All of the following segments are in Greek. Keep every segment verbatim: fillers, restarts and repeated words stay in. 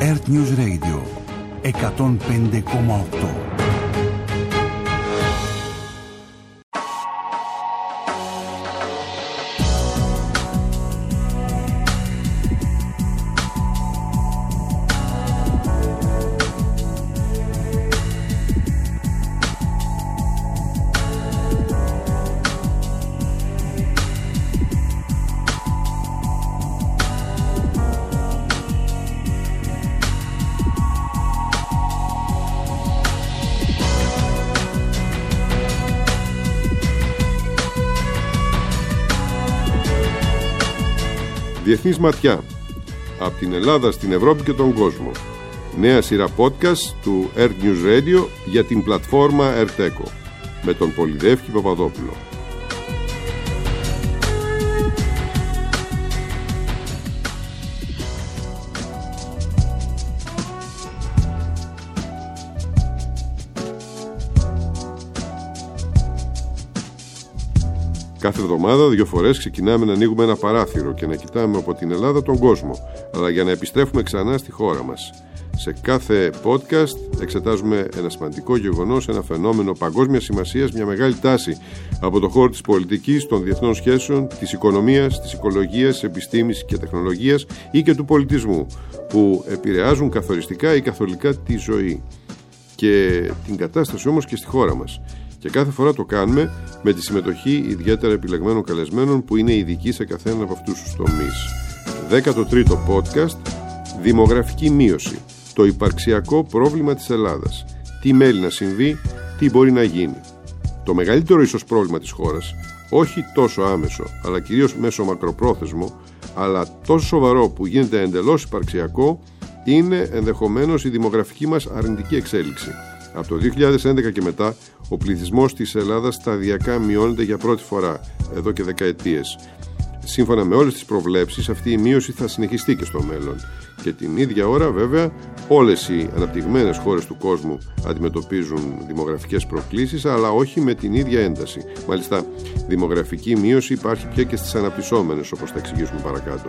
Earth News Radio εκατόν πέντε κόμμα οκτώ. Διεθνής ματιά. Από την Ελλάδα στην Ευρώπη και τον κόσμο. Νέα σειρά podcast του Earth News Radio για την πλατφόρμα Earth Echo με τον Πολυδεύκη Παπαδόπουλο. Κάθε εβδομάδα, δύο φορές, ξεκινάμε να ανοίγουμε ένα παράθυρο και να κοιτάμε από την Ελλάδα τον κόσμο, αλλά για να επιστρέφουμε ξανά στη χώρα μας. Σε κάθε podcast εξετάζουμε ένα σημαντικό γεγονός, ένα φαινόμενο παγκόσμιας σημασίας, μια μεγάλη τάση από το χώρο της πολιτικής, των διεθνών σχέσεων, της οικονομίας, της οικολογίας, της επιστήμης και τεχνολογίας ή και του πολιτισμού, που επηρεάζουν καθοριστικά ή καθολικά τη ζωή και την κατάσταση όμως και στη χώρα μας. Και κάθε φορά το κάνουμε με τη συμμετοχή ιδιαίτερα επιλεγμένων καλεσμένων που είναι ειδικοί σε καθέναν από αυτούς τους τομείς. δέκατο τρίτο podcast, δημογραφική μείωση, το υπαρξιακό πρόβλημα της Ελλάδας. Τι μέλει να συμβεί, τι μπορεί να γίνει. Το μεγαλύτερο ίσως πρόβλημα της χώρας, όχι τόσο άμεσο, αλλά κυρίως μέσω μακροπρόθεσμο, αλλά τόσο σοβαρό που γίνεται εντελώς υπαρξιακό, είναι ενδεχομένως η δημογραφική μας αρνητική εξέλιξη. Από το δύο χιλιάδες έντεκα και μετά, ο πληθυσμός της Ελλάδας σταδιακά μειώνεται για πρώτη φορά, εδώ και δεκαετίες. Σύμφωνα με όλες τις προβλέψεις, αυτή η μείωση θα συνεχιστεί και στο μέλλον. Και την ίδια ώρα, βέβαια, όλες οι αναπτυγμένες χώρες του κόσμου αντιμετωπίζουν δημογραφικές προκλήσεις, αλλά όχι με την ίδια ένταση. Μάλιστα, δημογραφική μείωση υπάρχει πια και στις αναπτυσσόμενες, όπως θα εξηγήσουμε παρακάτω.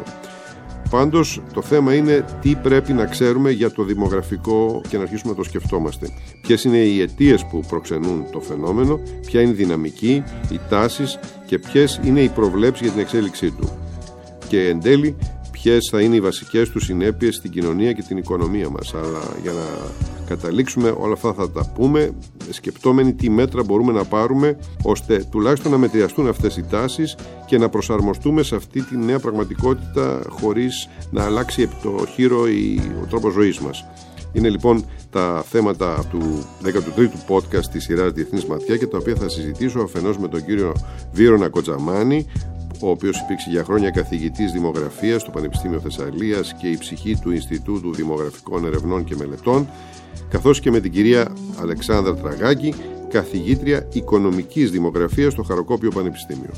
Πάντως, το θέμα είναι τι πρέπει να ξέρουμε για το δημογραφικό και να αρχίσουμε να το σκεφτόμαστε. Ποιες είναι οι αιτίες που προξενούν το φαινόμενο, ποια είναι η δυναμική, οι τάσεις και ποιες είναι οι προβλέψεις για την εξέλιξή του. Και εν τέλει, ποιες θα είναι οι βασικές του συνέπειες στην κοινωνία και την οικονομία μας. Αλλά για να καταλήξουμε όλα αυτά θα τα πούμε, σκεπτόμενοι τι μέτρα μπορούμε να πάρουμε ώστε τουλάχιστον να μετριαστούν αυτές οι τάσεις και να προσαρμοστούμε σε αυτή τη νέα πραγματικότητα χωρίς να αλλάξει επί το χείρο ο τρόπος ζωής μας. Είναι λοιπόν τα θέματα του δέκατου τρίτου podcast της σειράς Διεθνής Ματιά και τα οποία θα συζητήσω αφενός με τον κύριο Βύρωνα Κοτζαμάνη, ο οποίος υπήρξε για χρόνια καθηγητής δημογραφίας στο Πανεπιστήμιο Θεσσαλίας και η ψυχή του Ινστιτούτου Δημογραφικών Ερευνών και Μελετών, καθώς και με την κυρία Αλεξάνδρα Τραγάκη, καθηγήτρια οικονομικής δημογραφίας στο Χαροκόπιο Πανεπιστήμιο.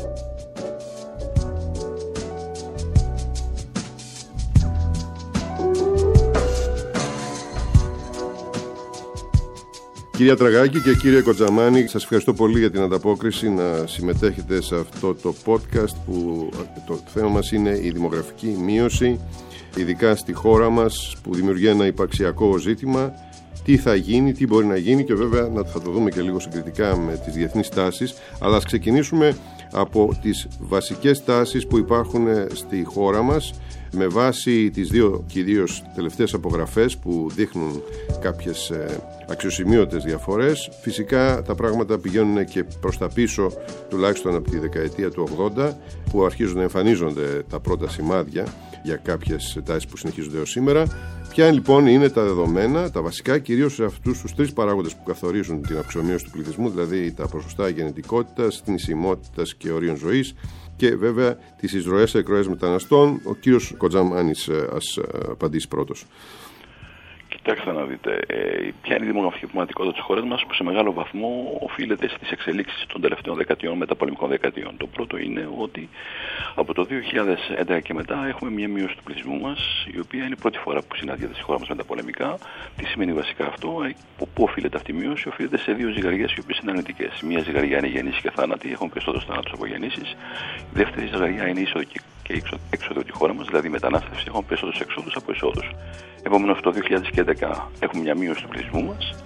Κυρία Τραγάκη και κύριε Κοτζαμάνη, σας ευχαριστώ πολύ για την ανταπόκριση να συμμετέχετε σε αυτό το podcast που το θέμα μας είναι η δημογραφική μείωση, ειδικά στη χώρα μας που δημιουργεί ένα υπαρξιακό ζήτημα. Τι θα γίνει, τι μπορεί να γίνει και βέβαια θα το δούμε και λίγο συγκριτικά με τις διεθνείς τάσεις, αλλά ας ξεκινήσουμε από τις βασικές τάσεις που υπάρχουν στη χώρα μας με βάση τις δύο κυρίως τελευταίες απογραφές που δείχνουν κάποιες αξιοσημείωτες διαφορές. Φυσικά τα πράγματα πηγαίνουν και προς τα πίσω, τουλάχιστον από τη δεκαετία του ογδόντα, που αρχίζουν να εμφανίζονται τα πρώτα σημάδια για κάποιες τάσεις που συνεχίζονται έως σήμερα. Ποια λοιπόν είναι τα δεδομένα, τα βασικά, κυρίως σε αυτούς τους τρεις παράγοντες που καθορίζουν την αυξομοίωση του πληθυσμού, δηλαδή τα ποσοστά γεννητικότητας, θνησιμότητας και ορίων ζωής και βέβαια τις εισρωές εκροές μεταναστών. Ο κύριος Κοτζαμάνης ας απαντήσει πρώτος. Κοιτάξτε να δείτε, ε, ποια είναι η δημογραφική πραγματικότητα της χώρας μας που σε μεγάλο βαθμό οφείλεται στις εξελίξεις των τελευταίων δεκαετιών, μεταπολεμικών δεκαετιών. Το πρώτο είναι ότι από το δύο χιλιάδες έντεκα και μετά έχουμε μια μείωση του πληθυσμού μας, η οποία είναι η πρώτη φορά που συναντιέται στη χώρα μας μεταπολεμικά. Τι σημαίνει βασικά αυτό, πού οφείλεται αυτή η μείωση? Οφείλεται σε δύο ζυγαριές οι οποίες είναι αρνητικές. Μία ζυγαριά είναι γεννήσεις και θάνατοι, έχουμε περισσότερους θάνατους από γεννήσεις. Η δεύτερη ζυγαριά είναι είσοδο και και έξοδο από τη χώρα μας, δηλαδή η μετανάστευση, έχουμε περισσότερους εξόδους από εισόδους. Επομένως, το δύο χιλιάδες έντεκα έχουμε μια μείωση του πληθυσμού μας.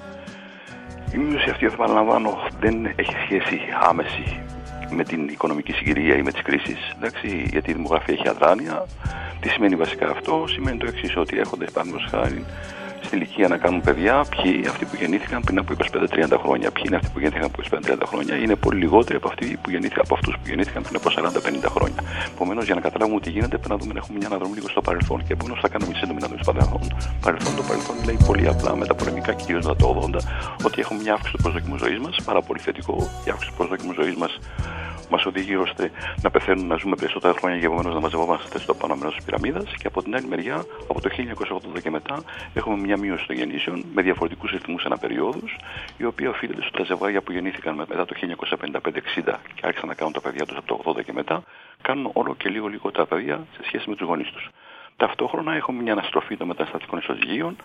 Η μείωση αυτή, επαναλαμβάνω, δεν έχει σχέση άμεση με την οικονομική συγκυρία ή με τις κρίσεις, εντάξει, γιατί η δημογραφία έχει αδράνεια. Τι σημαίνει βασικά αυτό? Σημαίνει το εξής, ότι έρχονται, παραδείγματος χάρη, στην ηλικία να κάνουν παιδιά, ποιοι αυτοί που γεννήθηκαν πριν από είκοσι πέντε τριάντα χρόνια, ποιοι είναι αυτοί που γεννήθηκαν από είκοσι πέντε τριάντα χρόνια, είναι πολύ λιγότεροι από, αυτοί που γεννήθηκαν, από αυτούς που γεννήθηκαν πριν από σαράντα πενήντα χρόνια. Επομένως, για να καταλάβουμε τι γίνεται, πρέπει να δούμε να έχουμε μια αναδρομή λίγο στο παρελθόν. Και επομένως, θα κάνουμε σύντομη αναδρομή στο παρελθόν. Παρελθόν, το παρελθόν λέει πολύ απλά με τα πολεμικά, κυρίως μετά το ογδόντα, ότι έχουμε μια αύξηση του προσδόκιμου ζωής μας, πάρα πολύ θετικό. Η αύξηση του προσδόκιμου ζωής μας μας οδηγεί ώστε να πεθαίνουν, να ζούμε περισσότερα χρόνια και επομένως να μαζευόμαστε στο πάνω μέρος της πυραμίδας. Και από την άλλη μεριά, από το χίλια εννιακόσια ογδόντα και μετά, έχουμε μια μείωση των γεννήσεων με διαφορετικούς ρυθμούς αναπεριόδους, η οποία οφείλεται στα ζευγάρια που γεννήθηκαν μετά το χίλια εννιακόσια πενήντα πέντε εξήντα και άρχισαν να κάνουν τα παιδιά τους από το ογδόντα και μετά, κάνουν όλο και λίγο λιγότερα παιδιά σε σχέση με τους γονείς τους. Ταυτόχρονα έχουμε μια αναστροφή των μεταναστευτικών ισοζυγίων.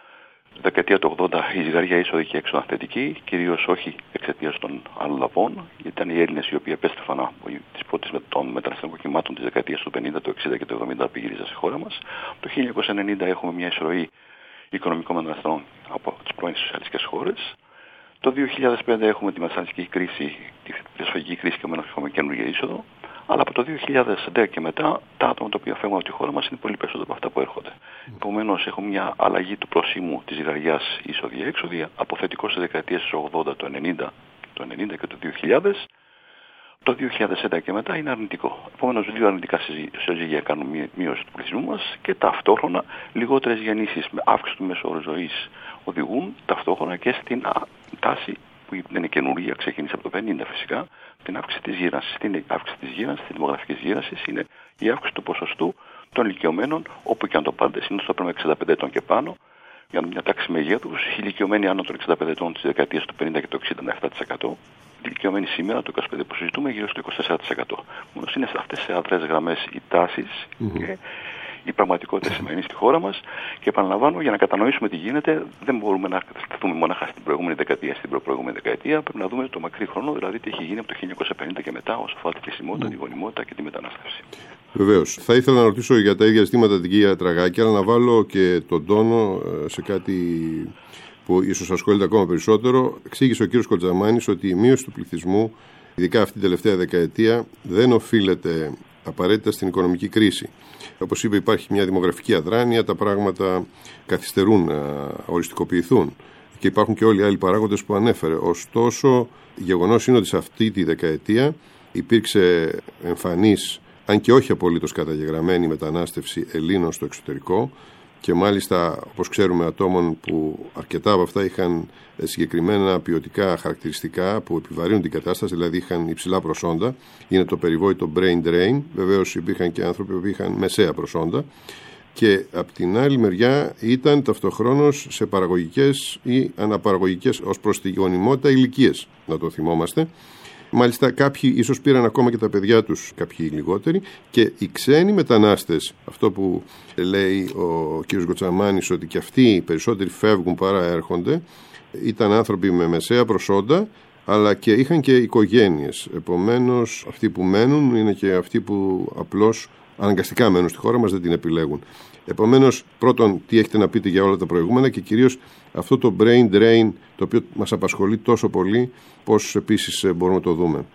Τη δεκαετία του ογδόντα η ζυγαριά είσοδη και έξοδα θετική, κυρίως όχι εξαιτίας των αλλοδαπών, γιατί ήταν οι Έλληνες οι οποίοι επέστρεφαν από τις πρώτες των μεταναστευτικών κυμάτων της δεκαετίας του πενήντα, του εξήντα και του εβδομήντα πήγυριζαν στη χώρα μας. Το χίλια εννιακόσια ενενήντα έχουμε μια εισρωή οικονομικών μεταναστών από τις πρώην σοσιαλιστικές χώρες. Το δύο χιλιάδες πέντε έχουμε τη μεταναστευτική κρίση, τη προσφυγική κρίση και έχουμε καινούργια είσοδο. Αλλά από το δύο χιλιάδες δέκα και μετά, τα άτομα τα οποία φεύγουν από τη χώρα μας είναι πολύ περισσότερα από αυτά που έρχονται. Mm. Επομένως, έχουμε μια αλλαγή του προσήμου της ζυγαριάς είσοδη-έξοδη, από θετικό στις δεκαετίες του ογδόντα, το ενενήντα, το ενενήντα και το δύο χιλιάδες. Το δύο χιλιάδες έντεκα και μετά είναι αρνητικό. Επομένως, δύο αρνητικά ισοζύγια κάνουν μείωση του πληθυσμού μας και ταυτόχρονα λιγότερες γεννήσεις με αύξηση του μέσου όρου ζωής οδηγούν ταυτόχρονα και στην τάση που δεν είναι καινούργια, ξεκίνησε από το πενήντα φυσικά, την αύξηση της γύρανσης. Την αύξηση της γύρανσης, της δημογραφικής γύρανσης είναι η αύξηση του ποσοστού των ηλικιωμένων, όπου και αν το πάρετε, συνήθως το πρέπει εξήντα πέντε ετών και πάνω, για μια τάξη μεγέθους, οι ηλικιωμένοι άνω των εξήντα πέντε ετών της δεκαετίας του πενήντα και το εξήντα με επτά τοις εκατό, οι ηλικιωμένοι σήμερα, το είκοσι πέντε τοις εκατό που συζητούμε, γύρω στο είκοσι τέσσερα τοις εκατό. Μόνος είναι σε αυτές τις αδρές γραμμές οι τάσεις mm-hmm. και η πραγματικότητα σημαίνει στη χώρα μας. Και επαναλαμβάνω, για να κατανοήσουμε τι γίνεται, δεν μπορούμε να σταθούμε μονάχα στην προηγούμενη δεκαετία, στην προηγούμενη δεκαετία. Πρέπει να δούμε το μακρύ χρόνο, δηλαδή τι έχει γίνει από το χίλια εννιακόσια πενήντα και μετά, όσο αφορά τη κλεισιμότητα, mm. τη γονιμότητα και τη μετανάστευση. Βεβαίως. Θα ήθελα να ρωτήσω για τα ίδια ζητήματα την κυρία Τραγάκη, αλλά να βάλω και τον τόνο σε κάτι που ίσως ασχολείται ακόμα περισσότερο. Εξήγησε ο κύριος Κοντζαμάνης ότι η μείωση του πληθυσμού, ειδικά αυτή την τελευταία δεκαετία, δεν οφείλεται απαραίτητα στην οικονομική κρίση. Όπως είπε, υπάρχει μια δημογραφική αδράνεια, τα πράγματα καθυστερούν να οριστικοποιηθούν και υπάρχουν και όλοι οι άλλοι παράγοντες που ανέφερε. Ωστόσο, γεγονός είναι ότι σε αυτή τη δεκαετία υπήρξε εμφανής, αν και όχι απολύτως καταγεγραμμένη, μετανάστευση Ελλήνων στο εξωτερικό και μάλιστα, όπως ξέρουμε, ατόμων που αρκετά από αυτά είχαν συγκεκριμένα ποιοτικά χαρακτηριστικά που επιβαρύνουν την κατάσταση, δηλαδή είχαν υψηλά προσόντα. Είναι το περιβόητο brain drain. Βεβαίως υπήρχαν και άνθρωποι που είχαν μεσαία προσόντα. Και από την άλλη μεριά ήταν ταυτοχρόνως σε παραγωγικές ή αναπαραγωγικές ως προς τη γονιμότητα ηλικίες, να το θυμόμαστε. Μάλιστα κάποιοι ίσως πήραν ακόμα και τα παιδιά τους, κάποιοι λιγότεροι, και οι ξένοι μετανάστες, αυτό που λέει ο κ. Κοντζαμάνης, ότι και αυτοί οι περισσότεροι φεύγουν παρά έρχονται, ήταν άνθρωποι με μεσαία προσόντα, αλλά και είχαν και οικογένειες. Επομένως, αυτοί που μένουν είναι και αυτοί που απλώς αναγκαστικά μένουν στη χώρα μας, δεν την επιλέγουν. Επομένως, πρώτον, τι έχετε να πείτε για όλα τα προηγούμενα και κυρίως αυτό το brain drain, το οποίο μας απασχολεί τόσο πολύ, πώς επίσης μπορούμε να το δούμε.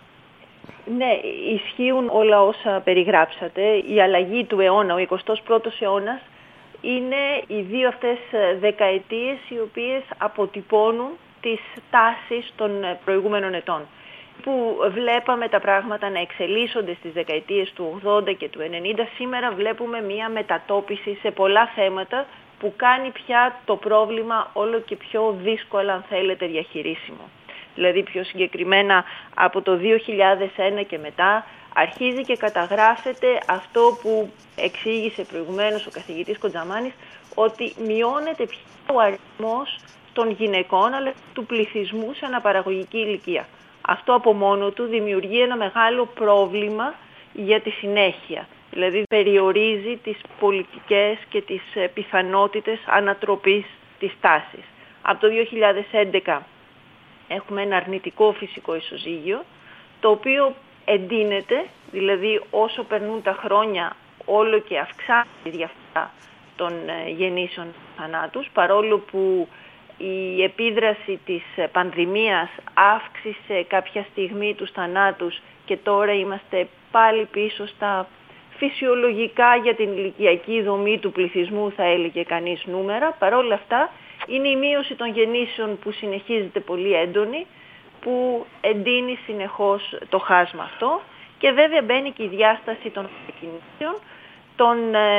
Ναι, ισχύουν όλα όσα περιγράψατε. Η αλλαγή του αιώνα, ο εικοστός πρώτος αιώνας, είναι οι δύο αυτές δεκαετίες οι οποίες αποτυπώνουν τις τάσεις των προηγούμενων ετών. Που βλέπαμε τα πράγματα να εξελίσσονται στις δεκαετίες του ογδόντα και του ενενήντα, σήμερα βλέπουμε μία μετατόπιση σε πολλά θέματα που κάνει πια το πρόβλημα όλο και πιο δύσκολο, αν θέλετε, διαχειρίσιμο. Δηλαδή πιο συγκεκριμένα από το δύο χιλιάδες ένα και μετά αρχίζει και καταγράφεται αυτό που εξήγησε προηγουμένως ο καθηγητής Κοντζαμάνης, ότι μειώνεται πια ο αριθμός των γυναικών αλλά του πληθυσμού σε αναπαραγωγική ηλικία. Αυτό από μόνο του δημιουργεί ένα μεγάλο πρόβλημα για τη συνέχεια. Δηλαδή περιορίζει τις πολιτικές και τις πιθανότητες ανατροπής της τάσης. Από το δύο χιλιάδες έντεκα έχουμε ένα αρνητικό φυσικό ισοζύγιο, το οποίο εντείνεται, δηλαδή όσο περνούν τα χρόνια όλο και αυξάνεται η διαφορά των γεννήσεων θανάτους, παρόλο που η επίδραση της πανδημίας αύξησε κάποια στιγμή τους θανάτους και τώρα είμαστε πάλι πίσω στα φυσιολογικά για την ηλικιακή δομή του πληθυσμού, θα έλεγε κανείς, νούμερα. Παρόλα αυτά είναι η μείωση των γεννήσεων που συνεχίζεται πολύ έντονη, που εντείνει συνεχώς το χάσμα αυτό, και βέβαια μπαίνει και η διάσταση των κινήσεων, των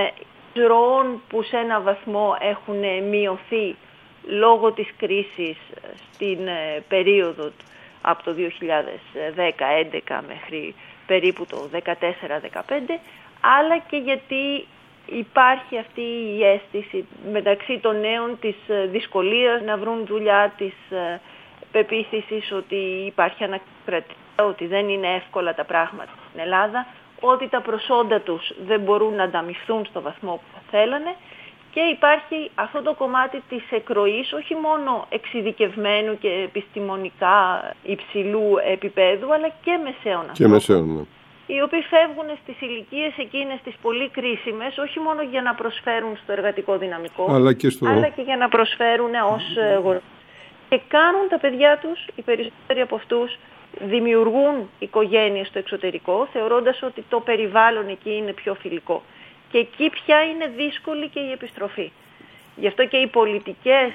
ροών που σε ένα βαθμό έχουν μειωθεί λόγω της κρίσης στην περίοδο από το δύο χιλιάδες δέκα έντεκα μέχρι περίπου το δεκατέσσερα δεκαπέντε, αλλά και γιατί υπάρχει αυτή η αίσθηση μεταξύ των νέων της δυσκολίας να βρουν δουλειά, της πεποίθησης ότι υπάρχει ανακρατία, ότι δεν είναι εύκολα τα πράγματα στην Ελλάδα, ότι τα προσόντα τους δεν μπορούν να ανταμοιφθούν στο βαθμό που θα θέλανε, και υπάρχει αυτό το κομμάτι της εκροής, όχι μόνο εξειδικευμένου και επιστημονικά υψηλού επίπεδου, αλλά και μεσαίων και μεσαίων, ναι. Οι οποίοι φεύγουν στις ηλικίες εκείνες τις πολύ κρίσιμες, όχι μόνο για να προσφέρουν στο εργατικό δυναμικό, αλλά και, στο... αλλά και για να προσφέρουν ως γονείς. Και κάνουν τα παιδιά τους, οι περισσότεροι από αυτούς, δημιουργούν οικογένειες στο εξωτερικό, θεωρώντας ότι το περιβάλλον εκεί είναι πιο φιλικό. Και εκεί πια είναι δύσκολη και η επιστροφή. Γι' αυτό και οι πολιτικές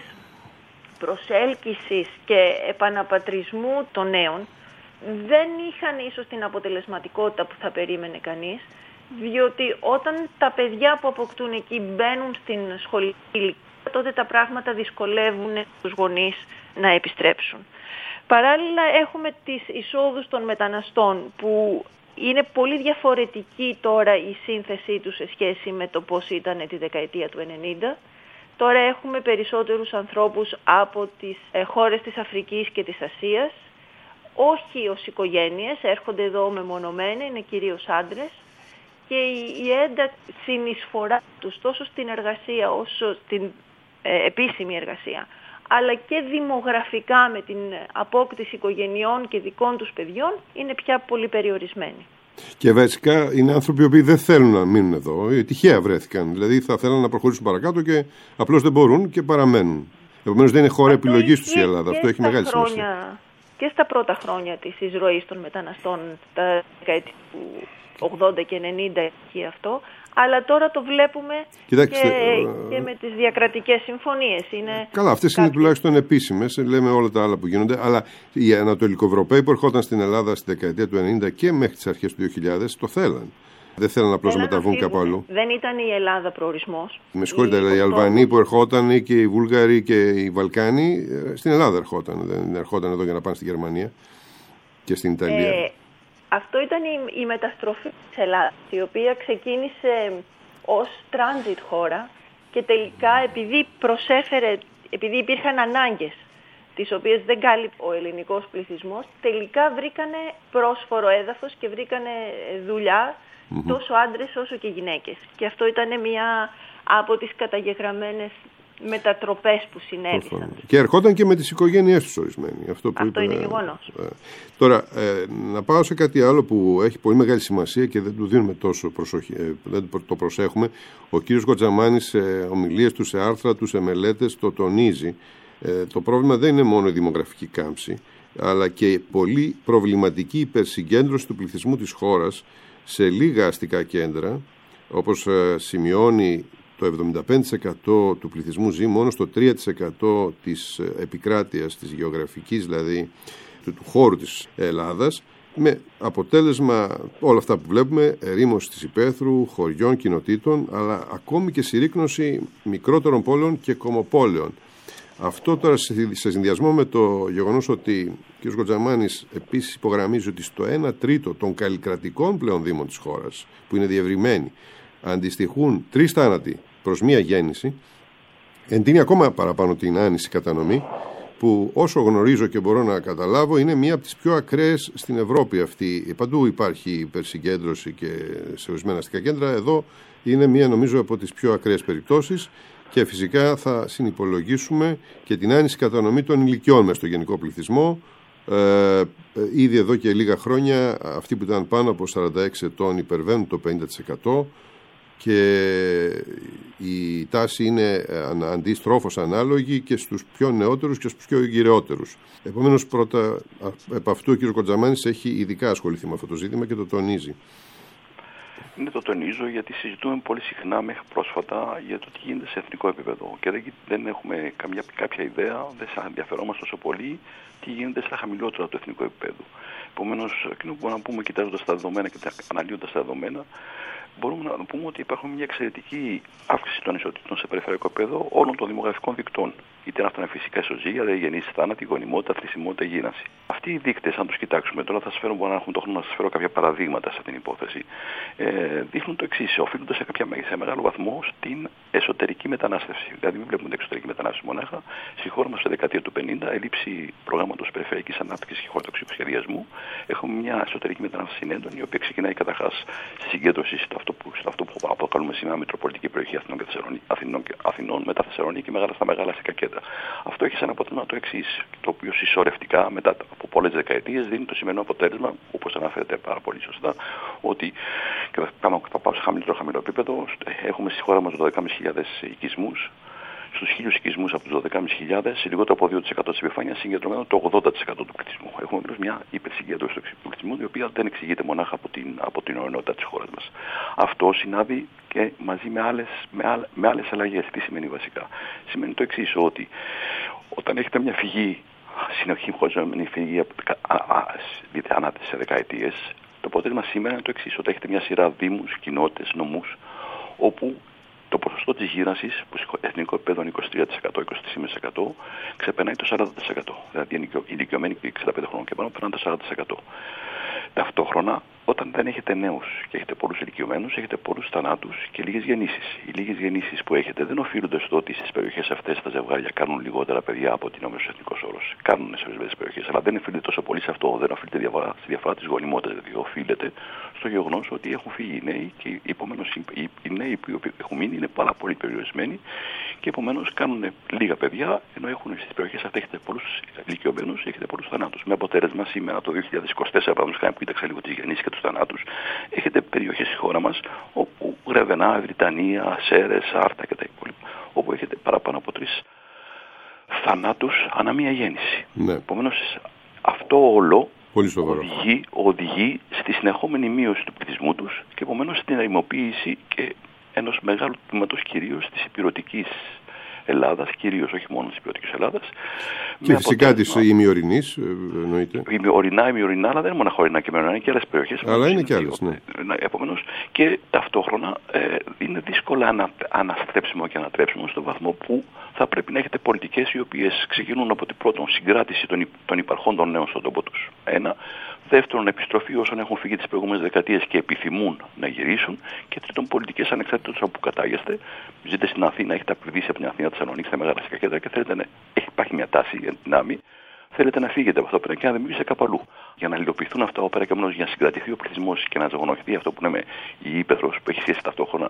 προσέλκυσης και επαναπατρισμού των νέων δεν είχαν ίσως την αποτελεσματικότητα που θα περίμενε κανείς, διότι όταν τα παιδιά που αποκτούν εκεί μπαίνουν στην σχολική ηλικία, τότε τα πράγματα δυσκολεύουν τους γονείς να επιστρέψουν. Παράλληλα έχουμε τις εισόδους των μεταναστών, που είναι πολύ διαφορετική τώρα η σύνθεσή τους σε σχέση με το πώς ήταν τη δεκαετία του ενενήντα. Τώρα έχουμε περισσότερους ανθρώπους από τις χώρες της Αφρικής και της Ασίας, όχι ως οικογένειες, έρχονται εδώ μεμονωμένα, είναι κυρίως άντρες, και η ένταξη συνεισφορά τους τόσο στην εργασία όσο στην ε, επίσημη εργασία, αλλά και δημογραφικά με την απόκτηση οικογενειών και δικών τους παιδιών, είναι πια πολύ περιορισμένη. Και βασικά είναι άνθρωποι που δεν θέλουν να μείνουν εδώ, τυχαία βρέθηκαν, δηλαδή θα θέλουν να προχωρήσουν παρακάτω και απλώς δεν μπορούν και παραμένουν. Επομένως δεν είναι χώρα επιλογής τους η Ελλάδα, αυτό έχει μεγάλη χρόνια, σημασία. Και στα πρώτα χρόνια της εισρωής των μεταναστών, τα δεκαετία του ογδόντα και ενενήντα εκεί αυτό, αλλά τώρα το βλέπουμε. Κοιτάξτε, και, και με τις διακρατικές συμφωνίες. Είναι καλά, αυτές κάποιες... είναι τουλάχιστον επίσημες, λέμε όλα τα άλλα που γίνονται, αλλά οι Ανατολικοευρωπαίοι που ερχόταν στην Ελλάδα στη δεκαετία του ενενήντα και μέχρι τις αρχές του δύο χιλιάδες το θέλαν. Δεν θέλαν απλώς να μεταβούν κάπου αλλού. Δεν ήταν η Ελλάδα προορισμός. Με συγχωρείτε, αλλά οι Αλβανοί που ερχόταν και οι Βούλγαροι και οι Βαλκάνοι στην Ελλάδα ερχόταν. Δεν ερχόταν εδώ για να πάνε στη Γερμανία και στην Ιταλία. Ε, αυτό ήταν η, η μεταστροφή της Ελλάδας, η οποία ξεκίνησε ως transit χώρα και τελικά επειδή προσέφερε, επειδή υπήρχαν ανάγκες τις οποίες δεν κάλυπε ο ελληνικός πληθυσμός, τελικά βρήκανε πρόσφορο έδαφος και βρήκανε δουλειά mm-hmm. τόσο άντρες όσο και γυναίκες. Και αυτό ήταν μια από τις καταγεγραμμένες μετατροπές που συνέβησαν. Και ερχόταν και με τις οικογένειές τους ορισμένοι. Αυτό, που αυτό είπε, είναι γεγονός. Ε, τώρα, ε, να πάω σε κάτι άλλο που έχει πολύ μεγάλη σημασία και δεν του δίνουμε τόσο προσοχή, ε, δεν το προσέχουμε. Ο κύριος Κοτζαμάνης σε ομιλίες του, σε άρθρα του, σε μελέτες το τονίζει. Ε, το πρόβλημα δεν είναι μόνο η δημογραφική κάμψη, αλλά και πολύ προβληματική υπερσυγκέντρωση του πληθυσμού της χώρας σε λίγα αστικά κέντρα, όπως ε, σημειώνει το εβδομήντα πέντε τοις εκατό του πληθυσμού ζει μόνο στο τρία τοις εκατό της επικράτειας, της γεωγραφικής δηλαδή, του, του χώρου της Ελλάδας, με αποτέλεσμα όλα αυτά που βλέπουμε, ερήμωση της υπαίθρου, χωριών, κοινοτήτων, αλλά ακόμη και συρρίκνωση μικρότερων πόλεων και κομμοπόλεων. Αυτό τώρα σε συνδυασμό με το γεγονός ότι ο κ. Κοτζαμάνης επίσης υπογραμμίζει ότι στο ένα τρίτο των καλλικρατικών πλέον δήμων της χώρας, που είναι διευρυμένοι, αντιστοιχούν τρεις θάνατοι προς μία γέννηση, εντείνει ακόμα παραπάνω την άνηση κατανομή, που όσο γνωρίζω και μπορώ να καταλάβω είναι μία από τις πιο ακραίες στην Ευρώπη αυτή. Παντού υπάρχει υπερσυγκέντρωση και σε ορισμένα αστικά κέντρα. Εδώ είναι μία νομίζω από τις πιο ακραίες περιπτώσεις και φυσικά θα συνυπολογίσουμε και την άνηση κατανομή των ηλικιών μες στο γενικό πληθυσμό, Ε, ήδη εδώ και λίγα χρόνια αυτοί που ήταν πάνω από σαράντα έξι ετών υπερβαίνουν το πενήντα τοις εκατό και η τάση είναι αντιστρόφως ανάλογη και στους πιο νεότερους και στους πιο γυρεότερους. Επομένως, πρώτα επ' αυτού ο κ. Κοντζαμάνης έχει ειδικά ασχοληθεί με αυτό το ζήτημα και το τονίζει. Ναι, το τονίζω γιατί συζητούμε πολύ συχνά μέχρι πρόσφατα για το τι γίνεται σε εθνικό επίπεδο και δεν, δεν έχουμε καμιά, κάποια ιδέα, δεν ενδιαφερόμαστε τόσο πολύ τι γίνεται στα χαμηλότερα του εθνικού επίπεδου. Επομένως, εκείνο που μπορούμε να πούμε κοιτάζοντας τα δεδομένα και αναλύοντας τα δεδομένα, μπορούμε να πούμε ότι υπάρχουν μια εξαιρετική αύξηση των ισοτήτων σε περιφερειακό επίπεδο όλων των δημογραφικών δικτών. Είτε αυτά είναι φυσικά ισοζύγια, δηλαδή γεννήσεις, θάνατοι, γονιμότητα, θνησιμότητα, γύρανση. Αυτοί οι δείκτες, αν τους κοιτάξουμε, τώρα θα σας φέρω, μπορεί να έχουμε το χρόνο να σας φέρω κάποια παραδείγματα σε αυτήν την υπόθεση, ε, δείχνουν το εξής. Οφείλονται σε, κάποια, σε μεγάλο βαθμό στην εσωτερική μετανάστευση. Δηλαδή, μην βλέπουμε την εξωτερική μετανάστευση μονάχα. Στη χώρα μας, στη δεκαετία του πενήντα, έλλειψη προγράμματος περιφερειακής ανάπτυξης και χωροταξικού σχεδιασμού, έχουμε μια εσωτερική μετανάστευση έντονη, η οποία ξεκινάει καταρχάς στη συγκέντρωση στο αυτό που, στο αυτό που αποκαλούμε σήμερα Μητροπολιτική Περιοχή Αθηνών, και Θεσσαλονίκη, Αθηνών, και Αθηνών μετά Θεσσαλονίκη και μεγάλα, στα μεγάλα αστικά κέντρα. Αυτό έχει σαν αποτέλεσμα το εξής, το οποίο συσσωρευτικά μετά από πολλές δεκαετίες δίνει το σημερινό αποτέλεσμα, όπως αναφέρεται πάρα πολύ σωστά, ότι και θα πάω σε χαμηλότερο χαμηλό επίπεδο, έχουμε στη χώρα μας δώδεκα χιλιάδες πεντακόσιους οικισμούς. Στους χίλιους οικισμούς από τους δώδεκα χιλιάδες πεντακόσιους, λιγότερο από δύο τοις εκατό της επιφάνειας συγκεντρωμένο το ογδόντα τοις εκατό του πληθυσμού. Έχουμε δηλαδή μια υπερσυγκέντρωση του πληθυσμού, η οποία δεν εξηγείται μονάχα από την, από την ορεινότητα της χώρας μας. Αυτό συνάδει και μαζί με άλλες, με άλλες, με άλλες αλλαγές. Τι σημαίνει βασικά? Σημαίνει το εξής, ότι όταν έχετε μια φυγή, συνεχή χωριζόμενη φυγή ανά τις δεκαετίες, το αποτέλεσμα σήμερα είναι το εξής, ότι έχετε μια σειρά δήμους, κοινότητες, νομούς, όπου το ποσοστό της γύρανσης, που σε εθνικό επίπεδο είναι είκοσι τρία τοις εκατό, είκοσι τρία τοις εκατό, ξεπερνάει το σαράντα τοις εκατό. Δηλαδή, οι ηλικιωμένοι και εξήντα πέντε χρόνων και πάνω περνάνε το σαράντα τοις εκατό. Ταυτόχρονα, όταν δεν έχετε νέους και έχετε πολλούς ηλικιωμένους, έχετε πολλούς θανάτους και λίγες γεννήσεις. Οι λίγες γεννήσεις που έχετε δεν οφείλονται στο ότι στις περιοχές αυτές τα ζευγάρια κάνουν λιγότερα παιδιά από ότι είναι ο μέσος εθνικός όρος. Κάνουν σε ορισμένες περιοχές, αλλά δεν οφείλεται τόσο πολύ σε αυτό. Δεν οφείλεται διαφορά, στη διαφορά της γονιμότητας. Δηλαδή, οφείλεται στο γεγονός ότι έχουν φύγει οι νέοι και επομένως οι, οι νέοι που έχουν μείνει είναι πάρα πολύ περιορισμένοι και επομένως κάνουν λίγα παιδιά, ενώ έχουν στις περιοχές αυτές έχετε πολλούς ηλικιωμένους και έχετε πολλούς θανάτους. Με αποτέλεσμα σήμερα το δύο χιλιάδες είκοσι τέσσερα, παραδείγματος χάρη, που κοίταξα λίγο τις γεννήσεις και τους θανάτους, έχετε περιοχές στη χώρα μας όπου Γρεβενά, Βρυτανία, Σέρες, Άρτα και τα υπόλοιπα, όπου έχετε παραπάνω από τρεις θανάτους ανά μία γέννηση. Ναι. Επομένως, αυτό όλο οδηγεί, οδηγεί στη συνεχόμενη μείωση του πληθυσμού τους και επομένως στην ερημοποίηση και ενός μεγάλου τμήματος κυρίως της υπηρετικής Ελλάδας, κυρίως όχι μόνο της υπηρετικής Ελλάδας. Και φυσικά της ημιορεινής, εννοείται. Ορεινά, ημιορεινά, αλλά δεν είναι μόνο ορεινά και ημιορεινά, είναι και άλλες περιοχές. Αλλά είναι και άλλες, ναι. Επομένως, και ταυτόχρονα ε, είναι δύσκολα ανα, αναστρέψιμο και ανατρέψιμο στο βαθμό που θα πρέπει να έχετε πολιτικές οι οποίες ξεκινούν από την πρώτη συγκράτηση των, των υπαρχών των νέων στον τόπο τους. Ένα. Δεύτερον, επιστροφή όσων έχουν φύγει τις προηγούμενες δεκαετίες και επιθυμούν να γυρίσουν. Και τρίτον, πολιτικές ανεξάρτητες από που κατάγεστε. Ζείτε στην Αθήνα, έχετε απειδήσει από την Αθήνα, τη Θεσσαλονίκη, στα μεγάλα αστικά κέντρα και θέλετε να υπάρχει μια τάση, μια δυνάμει. Θέλετε να φύγετε από αυτό πέρα και να δημιουργήσετε κάπου αλλού. Για να αλληλοποιηθούν αυτά εδώ πέρα και μόνο για να συγκρατηθεί ο πληθυσμός και να ζωγονοχθεί αυτό που λέμε η ύπεθρος που έχει σχέση ταυτόχρονα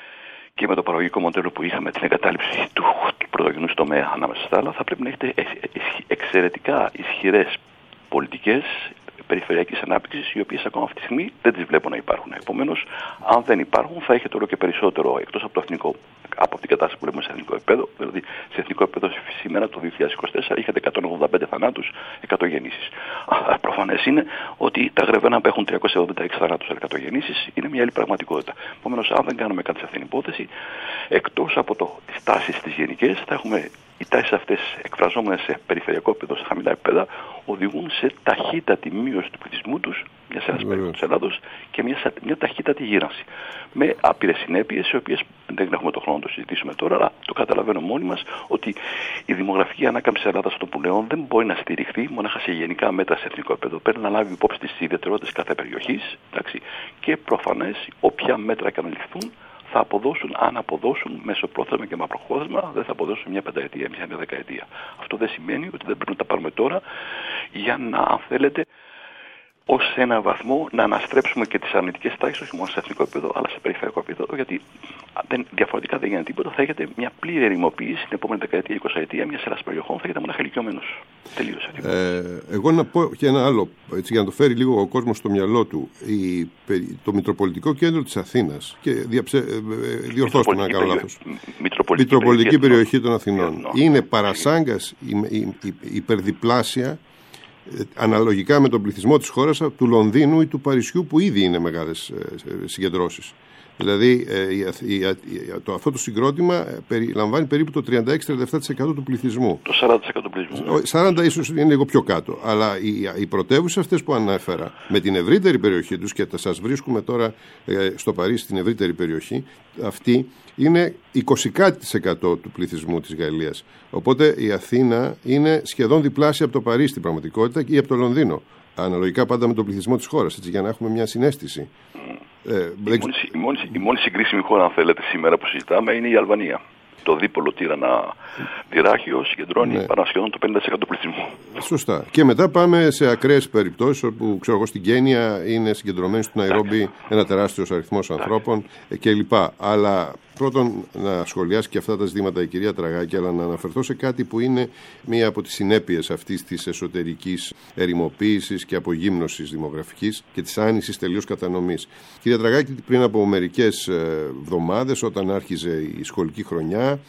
και με το παραγωγικό μοντέλο που είχαμε, την εγκατάλειψη του πρωτογενούς τομέα ανάμεσα στα άλλα, θα πρέπει να έχετε εξαιρετικά ισχυρές πολιτικές περιφερειακής ανάπτυξης, οι οποίες ακόμα αυτή τη στιγμή δεν τις βλέπω να υπάρχουν. Επομένως, αν δεν υπάρχουν, θα έχετε όλο και περισσότερο εκτός από το εθνικό, από την κατάσταση που βλέπουμε σε εθνικό επίπεδο. Δηλαδή, σε εθνικό επίπεδο σήμερα το δύο χιλιάδες είκοσι τέσσερα είχατε εκατόν ογδόντα πέντε θανάτους, εκατό γεννήσεις. Προφανές είναι ότι τα Γρεβένα που έχουν τριακόσιες εβδομήντα έξι θανάτους, εκατό γεννήσεις, είναι μια άλλη πραγματικότητα. Επομένως, αν δεν κάνουμε κάτι σε αυτήν την υπόθεση, εκτός από το, τις τάσεις τις γενικές, θα έχουμε οι τάσεις αυτές εκφραζόμενες σε περιφερειακό επίπεδο, σε χαμηλά επίπεδα, οδηγούν σε ταχύτατη μείωση του πληθυσμού τους, μια σε ένας περίπου της Ελλάδος, και μια, μια ταχύτατη γύρανση. Με άπειρες συνέπειες, οι οποίες δεν έχουμε το χρόνο να το συζητήσουμε τώρα, αλλά το καταλαβαίνω μόνοι μας ότι η δημογραφική ανάκαμψη της Ελλάδας των πλέον δεν μπορεί να στηριχθεί μονάχα σε γενικά μέτρα σε εθνικό επίπεδο. Πρέπει να λάβει υπόψη τις ιδιαιτερότητες κάθε περιοχής, εντάξει, και προφανές όποια μέτρα και αν ληφθούν θα αποδώσουν, αν αποδώσουν μεσοπρόθεσμα και μακροπρόθεσμα, δεν θα αποδώσουν μια πενταετία, μια δεκαετία. Αυτό δεν σημαίνει ότι δεν πρέπει να τα πάρουμε τώρα για να, αν θέλετε, ως σε έναν βαθμό να αναστρέψουμε και τις αρνητικές τάσεις όχι μόνο σε εθνικό επίπεδο αλλά σε περιφερειακό επίπεδο, γιατί δεν, διαφορετικά δεν γίνεται τίποτα. Θα έχετε μια πλήρη ερημοποίηση την επόμενη δεκαετία, εικοσαετία, μια σειρά περιοχών, θα έχετε μονάχα ηλικιωμένους. Τελείωσε. Ε, εγώ να πω και ένα άλλο, έτσι, για να το φέρει λίγο ο κόσμος στο μυαλό του. Η, το Μητροπολιτικό Κέντρο της Αθήνας, και διαψε, διορθώστε με να κάνω λάθος, Μητροπολιτική, Μητροπολιτική περιοχή των Αθηνών, no. είναι παρασάγκας η, η, η, υπερδιπλάσια αναλογικά με τον πληθυσμό της χώρας του Λονδίνου ή του Παρισιού, που ήδη είναι μεγάλες συγκεντρώσεις. Δηλαδή το, αυτό το συγκρότημα περιλαμβάνει περίπου το τριάντα έξι με τριάντα επτά τοις εκατό του πληθυσμού. Το σαράντα τοις εκατό του πληθυσμού. σαράντα ίσως είναι λίγο πιο κάτω. Αλλά οι, οι πρωτεύουσες αυτές που ανέφερα, με την ευρύτερη περιοχή τους, και σας βρίσκουμε τώρα στο Παρίσι στην ευρύτερη περιοχή, αυτή είναι είκοσι κάτι τοις εκατό του πληθυσμού της Γαλλίας. Οπότε η Αθήνα είναι σχεδόν διπλάσια από το Παρίσι στην πραγματικότητα ή από το Λονδίνο. Αναλογικά πάντα με τον πληθυσμό της χώρας, έτσι, για να έχουμε μια συναίσθηση. Ε, η, μόνη, η, μόνη, η μόνη συγκρίσιμη χώρα, αν θέλετε, σήμερα που συζητάμε είναι η Αλβανία. Το δίπολο τύρανα Δυράχιο συγκεντρώνει ναι. πάνω σχεδόν το πενήντα τοις εκατό του πληθυσμού. Σωστά. Και μετά πάμε σε ακραίες περιπτώσεις όπου, ξέρω εγώ, στην Κένια είναι συγκεντρωμένοι στο Ναϊρόμπι ένα τεράστιος αριθμός ανθρώπων κλπ. Αλλά πρώτον να σχολιάσει και αυτά τα ζητήματα η κυρία Τραγάκη, αλλά να αναφερθώ σε κάτι που είναι μία από τις συνέπειες αυτής της εσωτερικής ερημοποίησης και απογύμνωσης δημογραφικής και της άνησης τελείως κατανομής. Κυρία Τραγάκη, πριν από μερικές εβδομάδες, όταν άρχιζε η σχολική χρονιά,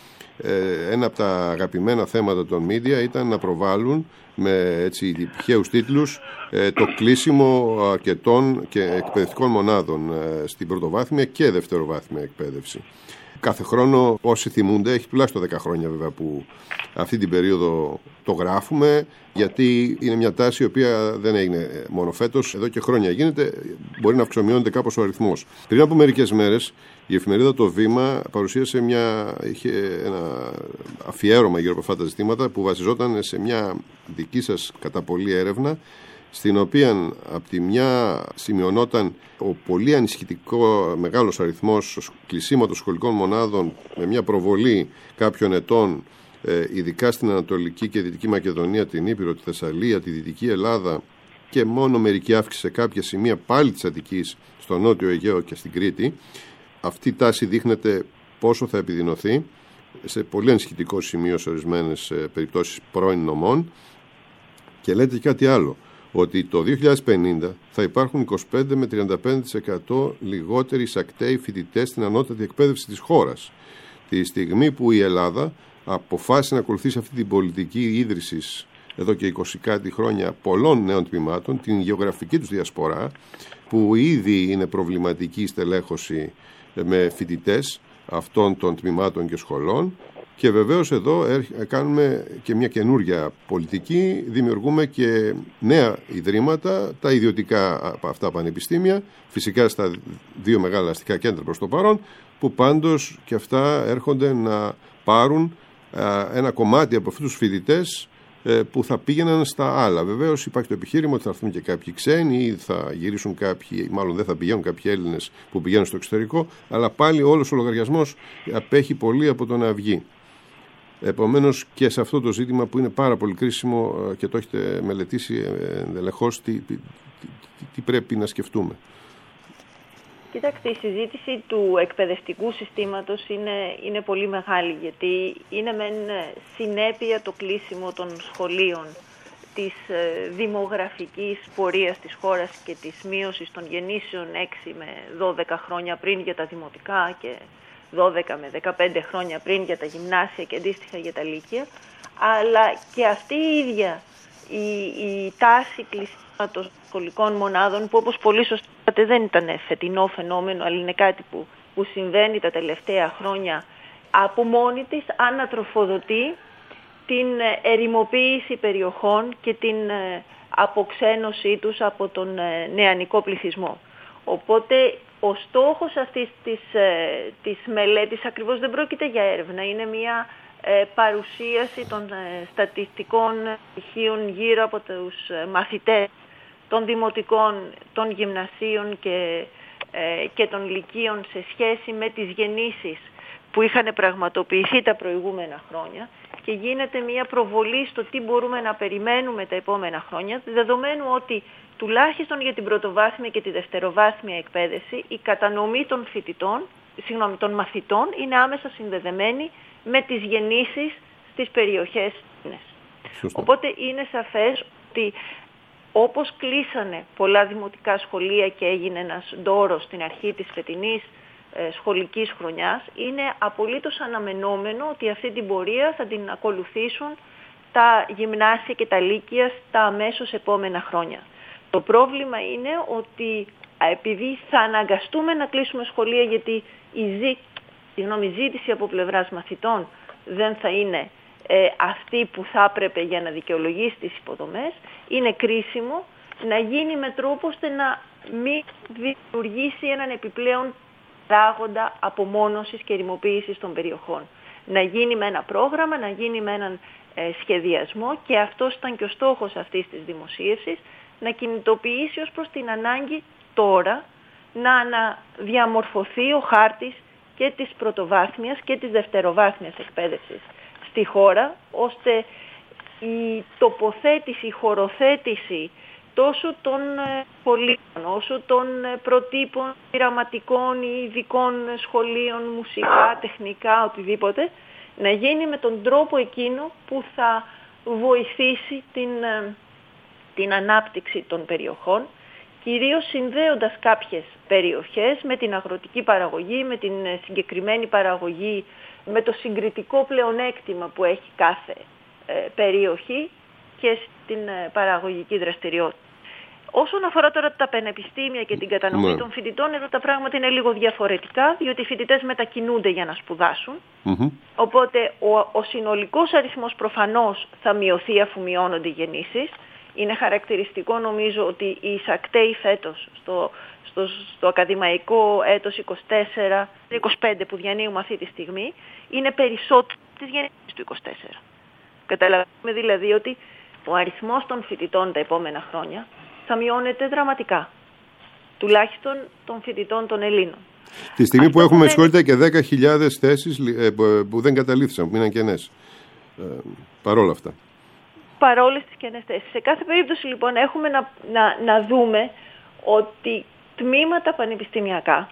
ένα από τα αγαπημένα θέματα των media ήταν να προβάλλουν με έτσι τυχαίους τίτλους το κλείσιμο αρκετών και εκπαιδευτικών μονάδων στην πρωτοβάθμια και δευτεροβάθμια εκπαίδευση. Κάθε χρόνο, όσοι θυμούνται, έχει τουλάχιστον δέκα χρόνια βέβαια που αυτή την περίοδο το γράφουμε, γιατί είναι μια τάση η οποία δεν έγινε μόνο φέτος, εδώ και χρόνια γίνεται, μπορεί να αυξομειώνεται κάπως ο αριθμός. Πριν από μερικές μέρες, η εφημερίδα Το Βήμα παρουσίασε μια, είχε ένα αφιέρωμα γύρω από αυτά τα ζητήματα που βασιζόταν σε μια δική σας κατά πολύ έρευνα, στην οποία από τη μια σημειωνόταν ο πολύ ανησυχητικό μεγάλος αριθμός κλεισίματος σχολικών μονάδων με μια προβολή κάποιων ετών, ειδικά στην Ανατολική και Δυτική Μακεδονία, την Ήπειρο, τη Θεσσαλία, τη Δυτική Ελλάδα, και μόνο μερική αύξηση σε κάποια σημεία πάλι της Αττικής, στο Νότιο Αιγαίο και στην Κρήτη. Αυτή η τάση δείχνεται πόσο θα επιδεινωθεί σε πολύ ανησυχητικό σημείο σε ορισμένες περιπτώσεις πρώην νομών. Και λέτε και κάτι άλλο, ότι το δύο χιλιάδες πενήντα θα υπάρχουν είκοσι πέντε με τριάντα πέντε τοις εκατό λιγότεροι σακτέοι φοιτητές στην ανώτατη εκπαίδευση της χώρας. Τη στιγμή που η Ελλάδα αποφάσισε να ακολουθήσει αυτή την πολιτική ίδρυσης εδώ και είκοσι κάτι χρόνια πολλών νέων τμήματων, την γεωγραφική τους διασπορά, που ήδη είναι προβληματική η στελέχωση με φοιτητές αυτών των τμήματων και σχολών. Και βεβαίως εδώ κάνουμε και μια καινούργια πολιτική, δημιουργούμε και νέα ιδρύματα, τα ιδιωτικά από αυτά πανεπιστήμια, φυσικά στα δύο μεγάλα αστικά κέντρα προς το παρόν, που πάντως και αυτά έρχονται να πάρουν ένα κομμάτι από αυτούς τους φοιτητές που θα πήγαιναν στα άλλα. Βεβαίως υπάρχει το επιχείρημα ότι θα έρθουν και κάποιοι ξένοι ή θα γυρίσουν κάποιοι, μάλλον δεν θα πηγαίνουν κάποιοι Έλληνες που πηγαίνουν στο εξωτερικό, αλλά πάλι όλος ο λογαριασμός απέχει πολύ από το να βγει. Επομένως και σε αυτό το ζήτημα που είναι πάρα πολύ κρίσιμο και το έχετε μελετήσει ενδελεχώς, τι, τι, τι, τι πρέπει να σκεφτούμε. Κοιτάξτε, η συζήτηση του εκπαιδευτικού συστήματος είναι, είναι πολύ μεγάλη, γιατί είναι μεν συνέπεια το κλείσιμο των σχολείων της δημογραφικής πορείας της χώρας και της μείωσης των γεννήσεων έξι με δώδεκα χρόνια πριν για τα δημοτικά και δώδεκα με δεκαπέντε χρόνια πριν για τα γυμνάσια και αντίστοιχα για τα λύκεια, αλλά και αυτή η ίδια η, η τάση κλεισίματος σχολικών μονάδων, που όπως πολύ σωστά είπατε δεν ήταν φετινό φαινόμενο, αλλά είναι κάτι που, που συμβαίνει τα τελευταία χρόνια, από μόνη της ανατροφοδοτεί την ερημοποίηση περιοχών και την αποξένωσή τους από τον νεανικό πληθυσμό. Οπότε ο στόχος αυτής της, της μελέτης ακριβώς δεν πρόκειται για έρευνα, είναι μια ε, παρουσίαση των ε, στατιστικών στοιχείων γύρω από τους ε, μαθητές των δημοτικών, των γυμνασίων και, ε, και των λυκείων σε σχέση με τις γεννήσεις που είχαν πραγματοποιηθεί τα προηγούμενα χρόνια, και γίνεται μια προβολή στο τι μπορούμε να περιμένουμε τα επόμενα χρόνια, δεδομένου ότι τουλάχιστον για την πρωτοβάθμια και τη δευτεροβάθμια εκπαίδευση, η κατανομή των φοιτητών, συγγνώμη, των μαθητών είναι άμεσα συνδεδεμένη με τις γεννήσεις στις περιοχές. Σωστό. Οπότε είναι σαφές ότι όπως κλείσανε πολλά δημοτικά σχολεία και έγινε ένας ντόρος στην αρχή της φετινής ε, σχολικής χρονιάς, είναι απολύτως αναμενόμενο ότι αυτή την πορεία θα την ακολουθήσουν τα γυμνάσια και τα λύκεια στα αμέσως επόμενα χρόνια. Το πρόβλημα είναι ότι επειδή θα αναγκαστούμε να κλείσουμε σχολεία γιατί η, ζή, η ζήτηση από πλευράς μαθητών δεν θα είναι ε, αυτή που θα έπρεπε για να δικαιολογήσει τις υποδομές, είναι κρίσιμο να γίνει με τρόπο ώστε να μην δημιουργήσει έναν επιπλέον παράγοντα απομόνωσης και ερημοποίησης των περιοχών. Να γίνει με ένα πρόγραμμα, να γίνει με έναν ε, σχεδιασμό, και αυτός ήταν και ο στόχος αυτής της δημοσίευσης, να κινητοποιήσει ως προς την ανάγκη τώρα να αναδιαμορφωθεί ο χάρτης και της πρωτοβάθμιας και της δευτεροβάθμιας εκπαίδευσης στη χώρα, ώστε η τοποθέτηση, η χωροθέτηση τόσο των σχολείων όσο των προτύπων πειραματικών ή ειδικών σχολείων, μουσικά, τεχνικά, οτιδήποτε, να γίνει με τον τρόπο εκείνο που θα βοηθήσει την, την ανάπτυξη των περιοχών, κυρίως συνδέοντας κάποιες περιοχές με την αγροτική παραγωγή, με την συγκεκριμένη παραγωγή, με το συγκριτικό πλεονέκτημα που έχει κάθε ε, περιοχή και στην ε, παραγωγική δραστηριότητα. Όσον αφορά τώρα τα πανεπιστήμια και την κατανομή ναι. των φοιτητών, εδώ τα πράγματα είναι λίγο διαφορετικά, διότι οι φοιτητές μετακινούνται για να σπουδάσουν. Mm-hmm. Οπότε ο, ο συνολικός αριθμός προφανώς θα μειωθεί αφού μειώνονται οι γεννήσεις. Είναι χαρακτηριστικό νομίζω ότι οι εισακτέοι φέτος στο, στο, στο ακαδημαϊκό έτος είκοσι τέσσερα είκοσι πέντε που διανύουμε αυτή τη στιγμή είναι περισσότερο της γεννήσεις του είκοσι τέσσερα. Καταλαβαίνουμε δηλαδή ότι ο αριθμός των φοιτητών τα επόμενα χρόνια θα μειώνεται δραματικά. Τουλάχιστον των φοιτητών των Ελλήνων. Τη στιγμή Αυτό που έχουμε ασχολείται και δέκα χιλιάδες θέσεις που δεν καταλήφθησαν, που μείναν κενές. Ε, παρόλα αυτά. Παρόλες τις κενές θέσεις. Σε κάθε περίπτωση λοιπόν έχουμε να, να, να δούμε ότι τμήματα πανεπιστημιακά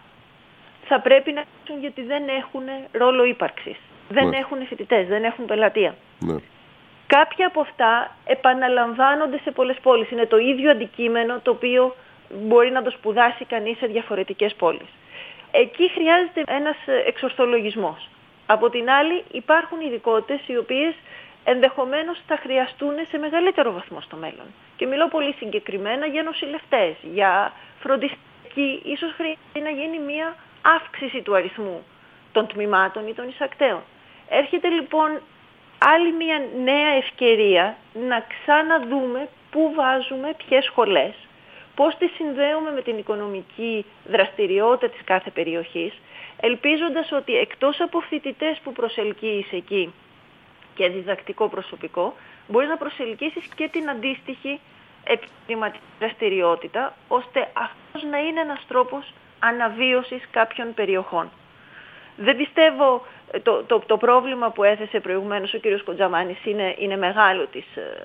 θα πρέπει να έχουν, γιατί δεν έχουν ρόλο ύπαρξης. Δεν ναι. έχουν φοιτητές, δεν έχουν πελατεία. Ναι. Κάποια από αυτά επαναλαμβάνονται σε πολλές πόλεις. Είναι το ίδιο αντικείμενο το οποίο μπορεί να το σπουδάσει κανείς σε διαφορετικές πόλεις. Εκεί χρειάζεται ένας εξορθολογισμός. Από την άλλη υπάρχουν ειδικότητες οι οποίες ενδεχομένως θα χρειαστούν σε μεγαλύτερο βαθμό στο μέλλον. Και μιλώ πολύ συγκεκριμένα για νοσηλευτές, για φροντιστική. Ίσως χρειάζεται να γίνει μια αύξηση του αριθμού των τμήματων ή των εισακτέων. Έρχεται λοιπόν άλλη μια νέα ευκαιρία να ξαναδούμε πού βάζουμε ποιες σχολές, πώς τις συνδέουμε με την οικονομική δραστηριότητα της κάθε περιοχής, ελπίζοντας ότι εκτός από φοιτητές που προσελκύεις εκεί και διδακτικό προσωπικό, μπορεί να προσελκύσεις και την αντίστοιχη επιχειρηματική δραστηριότητα, ώστε αυτός να είναι ένας τρόπος αναβίωσης κάποιων περιοχών. Δεν πιστεύω, το, το, το πρόβλημα που έθεσε προηγουμένως ο κύριος Κοντζαμάνης είναι, είναι μεγάλο της,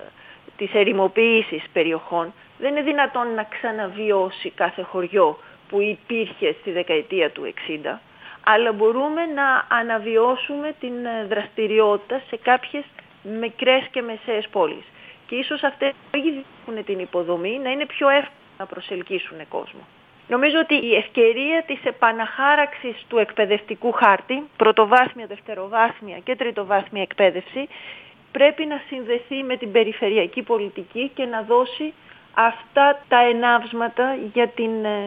της ερημοποίησης περιοχών. Δεν είναι δυνατόν να ξαναβιώσει κάθε χωριό που υπήρχε στη δεκαετία του εξήντα, αλλά μπορούμε να αναβιώσουμε την δραστηριότητα σε κάποιες μικρές και μεσαίες πόλεις. Και ίσως αυτές που ήδη έχουν την υποδομή να είναι πιο εύκολο να προσελκύσουν κόσμο. Νομίζω ότι η ευκαιρία της επαναχάραξης του εκπαιδευτικού χάρτη, πρωτοβάθμια, δευτεροβάθμια και τριτοβάθμια εκπαίδευση, πρέπει να συνδεθεί με την περιφερειακή πολιτική και να δώσει αυτά τα ενάβσματα για την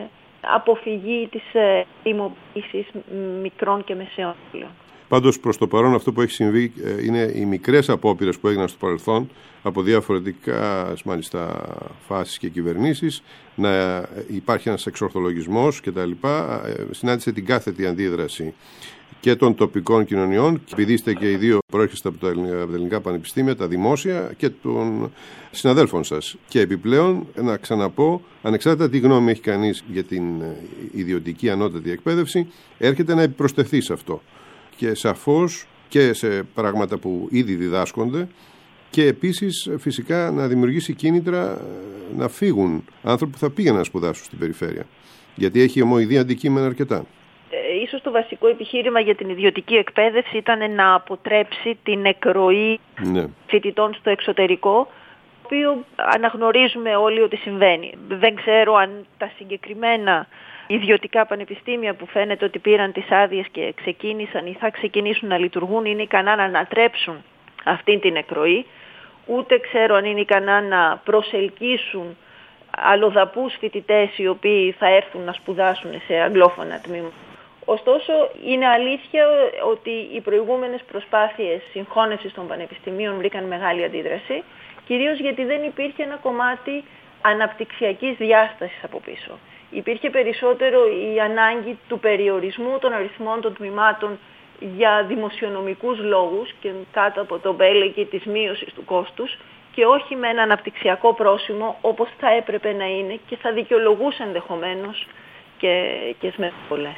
αποφυγή της ημοποίησης μικρών και μεσαίων πόλεων. Πάντως προς το παρόν αυτό που έχει συμβεί είναι οι μικρές απόπειρες που έγιναν στο παρελθόν από διαφορετικά μάλιστα φάσεις και κυβερνήσεις να υπάρχει ένας εξορθολογισμός κτλ. Συνάντησε την κάθετη αντίδραση και των τοπικών κοινωνιών, και επειδή είστε και οι δύο προέρχεστε από τα ελληνικά πανεπιστήμια, τα δημόσια, και των συναδέλφων σας. Και επιπλέον, να ξαναπώ, ανεξάρτητα τι γνώμη έχει κανείς για την ιδιωτική ανώτατη εκπαίδευση, έρχεται να επιπροσθεθεί σε αυτό. Και σαφώς και σε πράγματα που ήδη διδάσκονται και επίσης φυσικά να δημιουργήσει κίνητρα να φύγουν άνθρωποι που θα πήγαιναν να σπουδάσουν στην περιφέρεια. Γιατί έχει ομοειδή αντικείμενα αρκετά. Ε, ίσως το βασικό επιχείρημα για την ιδιωτική εκπαίδευση ήταν να αποτρέψει την εκροή ναι. φοιτητών στο εξωτερικό, το οποίο αναγνωρίζουμε όλοι ότι συμβαίνει. Δεν ξέρω αν τα συγκεκριμένα ιδιωτικά πανεπιστήμια που φαίνεται ότι πήραν τις άδειες και ξεκίνησαν ή θα ξεκινήσουν να λειτουργούν είναι ικανά να ανατρέψουν αυτή την εκροή, ούτε ξέρω αν είναι ικανά να προσελκύσουν αλλοδαπούς φοιτητές οι οποίοι θα έρθουν να σπουδάσουν σε αγγλόφωνα τμήματα. Ωστόσο, είναι αλήθεια ότι οι προηγούμενες προσπάθειες συγχώνευσης των πανεπιστημίων βρήκαν μεγάλη αντίδραση, κυρίως γιατί δεν υπήρχε ένα κομμάτι αναπτυξιακής διάστασης από πίσω. Υπήρχε περισσότερο η ανάγκη του περιορισμού των αριθμών των τμήματων για δημοσιονομικούς λόγους και κάτω από το μπέλεκι της μείωσης του κόστους και όχι με ένα αναπτυξιακό πρόσημο όπως θα έπρεπε να είναι και θα δικαιολογούσε ενδεχομένως και, και στις μεταβολές.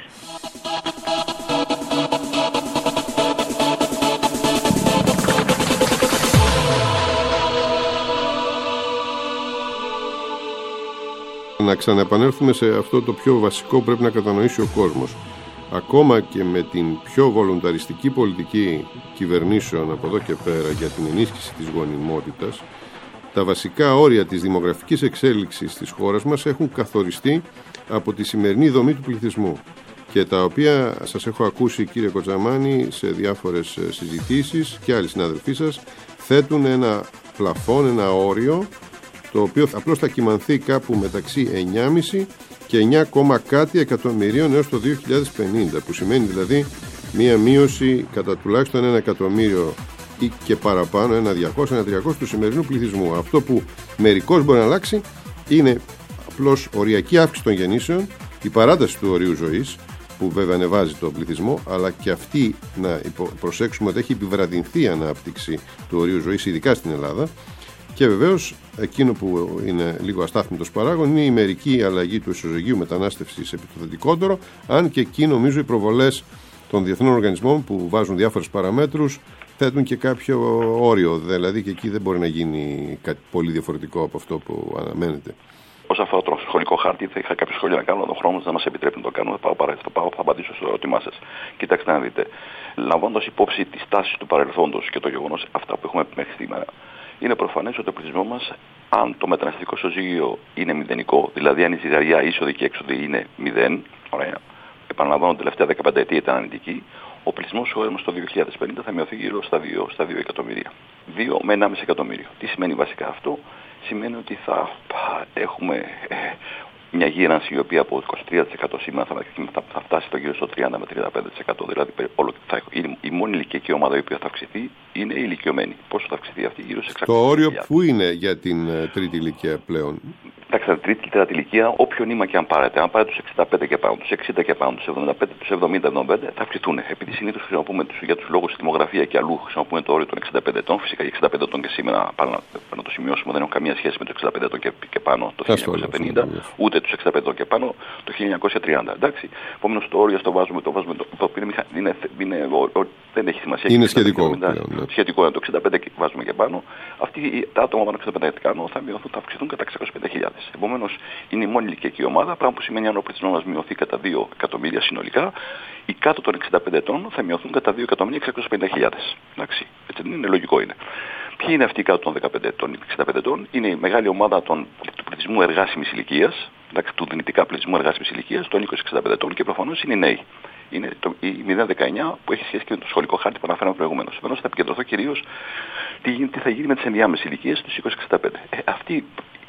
Να ξαναεπανέλθουμε σε αυτό το πιο βασικό που πρέπει να κατανοήσει ο κόσμος. Ακόμα και με την πιο βολονταριστική πολιτική κυβερνήσεων από εδώ και πέρα για την ενίσχυση της γονιμότητας, τα βασικά όρια της δημογραφικής εξέλιξης της χώρας μας έχουν καθοριστεί από τη σημερινή δομή του πληθυσμού και τα οποία σας έχω ακούσει, κύριε Κοτζαμάνη, σε διάφορες συζητήσεις και άλλοι συνάδελφοί σας θέτουν ένα πλαφόν, ένα όριο το οποίο απλώς θα κυμανθεί κάπου μεταξύ εννιά κόμμα πέντε και εννιά, κάτι εκατομμυρίων έως το δύο χιλιάδες πενήντα, που σημαίνει δηλαδή μία μείωση κατά τουλάχιστον ένα εκατομμύριο ή και παραπάνω, ένα διακόσια, ένα τριακόσια του σημερινού πληθυσμού. Αυτό που μερικώς μπορεί να αλλάξει είναι απλώς οριακή αύξηση των γεννήσεων, η παράταση του ορίου ζωής, που βέβαια ανεβάζει τον πληθυσμό, αλλά και αυτή να προσέξουμε ότι έχει επιβραδυνθεί η ανάπτυξη του ορίου ζωής, ειδικά στην Ελλάδα. Και βεβαίως εκείνο που είναι λίγο αστάθμητος παράγον είναι η μερική αλλαγή του ισοζυγίου μετανάστευσης επί το θετικότερο, αν και εκεί νομίζω οι προβολές των διεθνών οργανισμών που βάζουν διάφορες παραμέτρους θέτουν και κάποιο όριο, δηλαδή και εκεί δεν μπορεί να γίνει κάτι πολύ διαφορετικό από αυτό που αναμένεται. Όσον αφορά το σχολικό χάρτη, θα είχα κάποιο σχόλιο να κάνω, αλλά ο χρόνος δεν μας επιτρέπει να το κάνω. Θα πάω παρά, θα, πάω, θα απαντήσω στο ερώτημά σας. Κοιτάξτε να δείτε. Λαμβάνοντας υπόψη τις τάσεις του παρελθόντος και το γεγονός αυτά που έχουμε μέχρι σήμερα, είναι προφανές ότι ο πληθυσμό μας, αν το μεταναστευτικό ισοζύγιο είναι μηδενικό, δηλαδή αν η ζυγαριά είσοδη και έξοδη είναι μηδέν, ωραία, επαναλαμβάνω, την τελευταία δεκαπέντε ετία ήταν αρνητική, ο πληθυσμός όμως το δύο χιλιάδες πενήντα θα μειωθεί γύρω στα δύο, στα δύο εκατομμύρια. δύο με ενάμιση εκατομμύριο. Τι σημαίνει βασικά αυτό? Σημαίνει ότι θα έχουμε ε, μια γύρανση η οποία από είκοσι τρία τοις εκατό σήμερα θα, θα φτάσει στο γύρω στο τριάντα με τριάντα πέντε τοις εκατό. Δηλαδή όλο, θα, η, η μόνη ηλικιακή ομάδα η οποία θα αυξηθεί είναι η ηλικιωμένη. Πόσο θα αυξηθεί αυτή? Γύρω σε εξακόσια. Το όριο που είναι για την uh, τρίτη ηλικία πλέον? Εντάξει, την τρίτη και τέταρτη ηλικία, όποιο νήμα και αν πάρετε, αν πάρετε τους εξήντα πέντε και πάνω, τους εξήντα και πάνω, τους εβδομήντα πέντε, τους εβδομήντα εβδομήντα πέντε, θα αυξηθούν. Επειδή συνήθως χρησιμοποιούμε τους, για τους λόγους δημογραφία και αλλού χρησιμοποιούμε το όριο των εξήντα πέντε ετών. Φυσικά οι εξήντα πέντε ετών και σήμερα, πάνω να το σημειώσουμε, δεν έχουν καμία σχέση με τους εξήντα πέντε ετών και, και πάνω το χίλια εννιακόσια πενήντα, ούτε τους εξήντα πέντε ετών και πάνω το χίλια εννιακόσια τριάντα. Εντάξει. Επομένως το όριο το βάζουμε, το βάζουμε, το είναι, είναι, είναι, δεν έχει σημασία. Είναι σχετικό. Σχετικό είναι το εξήντα πέντε και βάζουμε και πάνω. Αυτοί τα άτομα πάνω εξήντα πέντε θα μειωθούν, θα αυξηθούν κατά εξακόσιες πενήντα χιλιάδες. Επομένως είναι η μόνη ηλικιακή ομάδα, πράγμα που σημαίνει αν ο πληθυσμός μας μειωθεί κατά δύο εκατομμύρια συνολικά, οι κάτω των εξήντα πέντε ετών θα μειωθούν κατά δύο εκατομμύρια εξακόσιες πενήντα χιλιάδες. Εντάξει, έτσι δεν είναι, λογικό είναι. Ποιοι είναι αυτοί κάτω των δεκαπέντε ετών, εξήντα πέντε ετών? Είναι η μεγάλη ομάδα των, του πληθυσμού εργάσιμης ηλικίας, εντάξει, του δυνητικά πληθυσμού εργάσιμης ηλικίας, των είκοσι με εξήντα πέντε ετών και προφανώς είναι οι νέοι. Είναι το, η μηδέν δεκαεννιά που έχει σχέση και με το σχολικό χάρτη που αναφέραμε προηγουμένως. Επομένως θα επικεντρωθώ κυρίως τι, τι θα γίνει με τις ενδιάμεσες ηλικίες τους είκοσι με εξήντα πέντε. Ε, αυτοί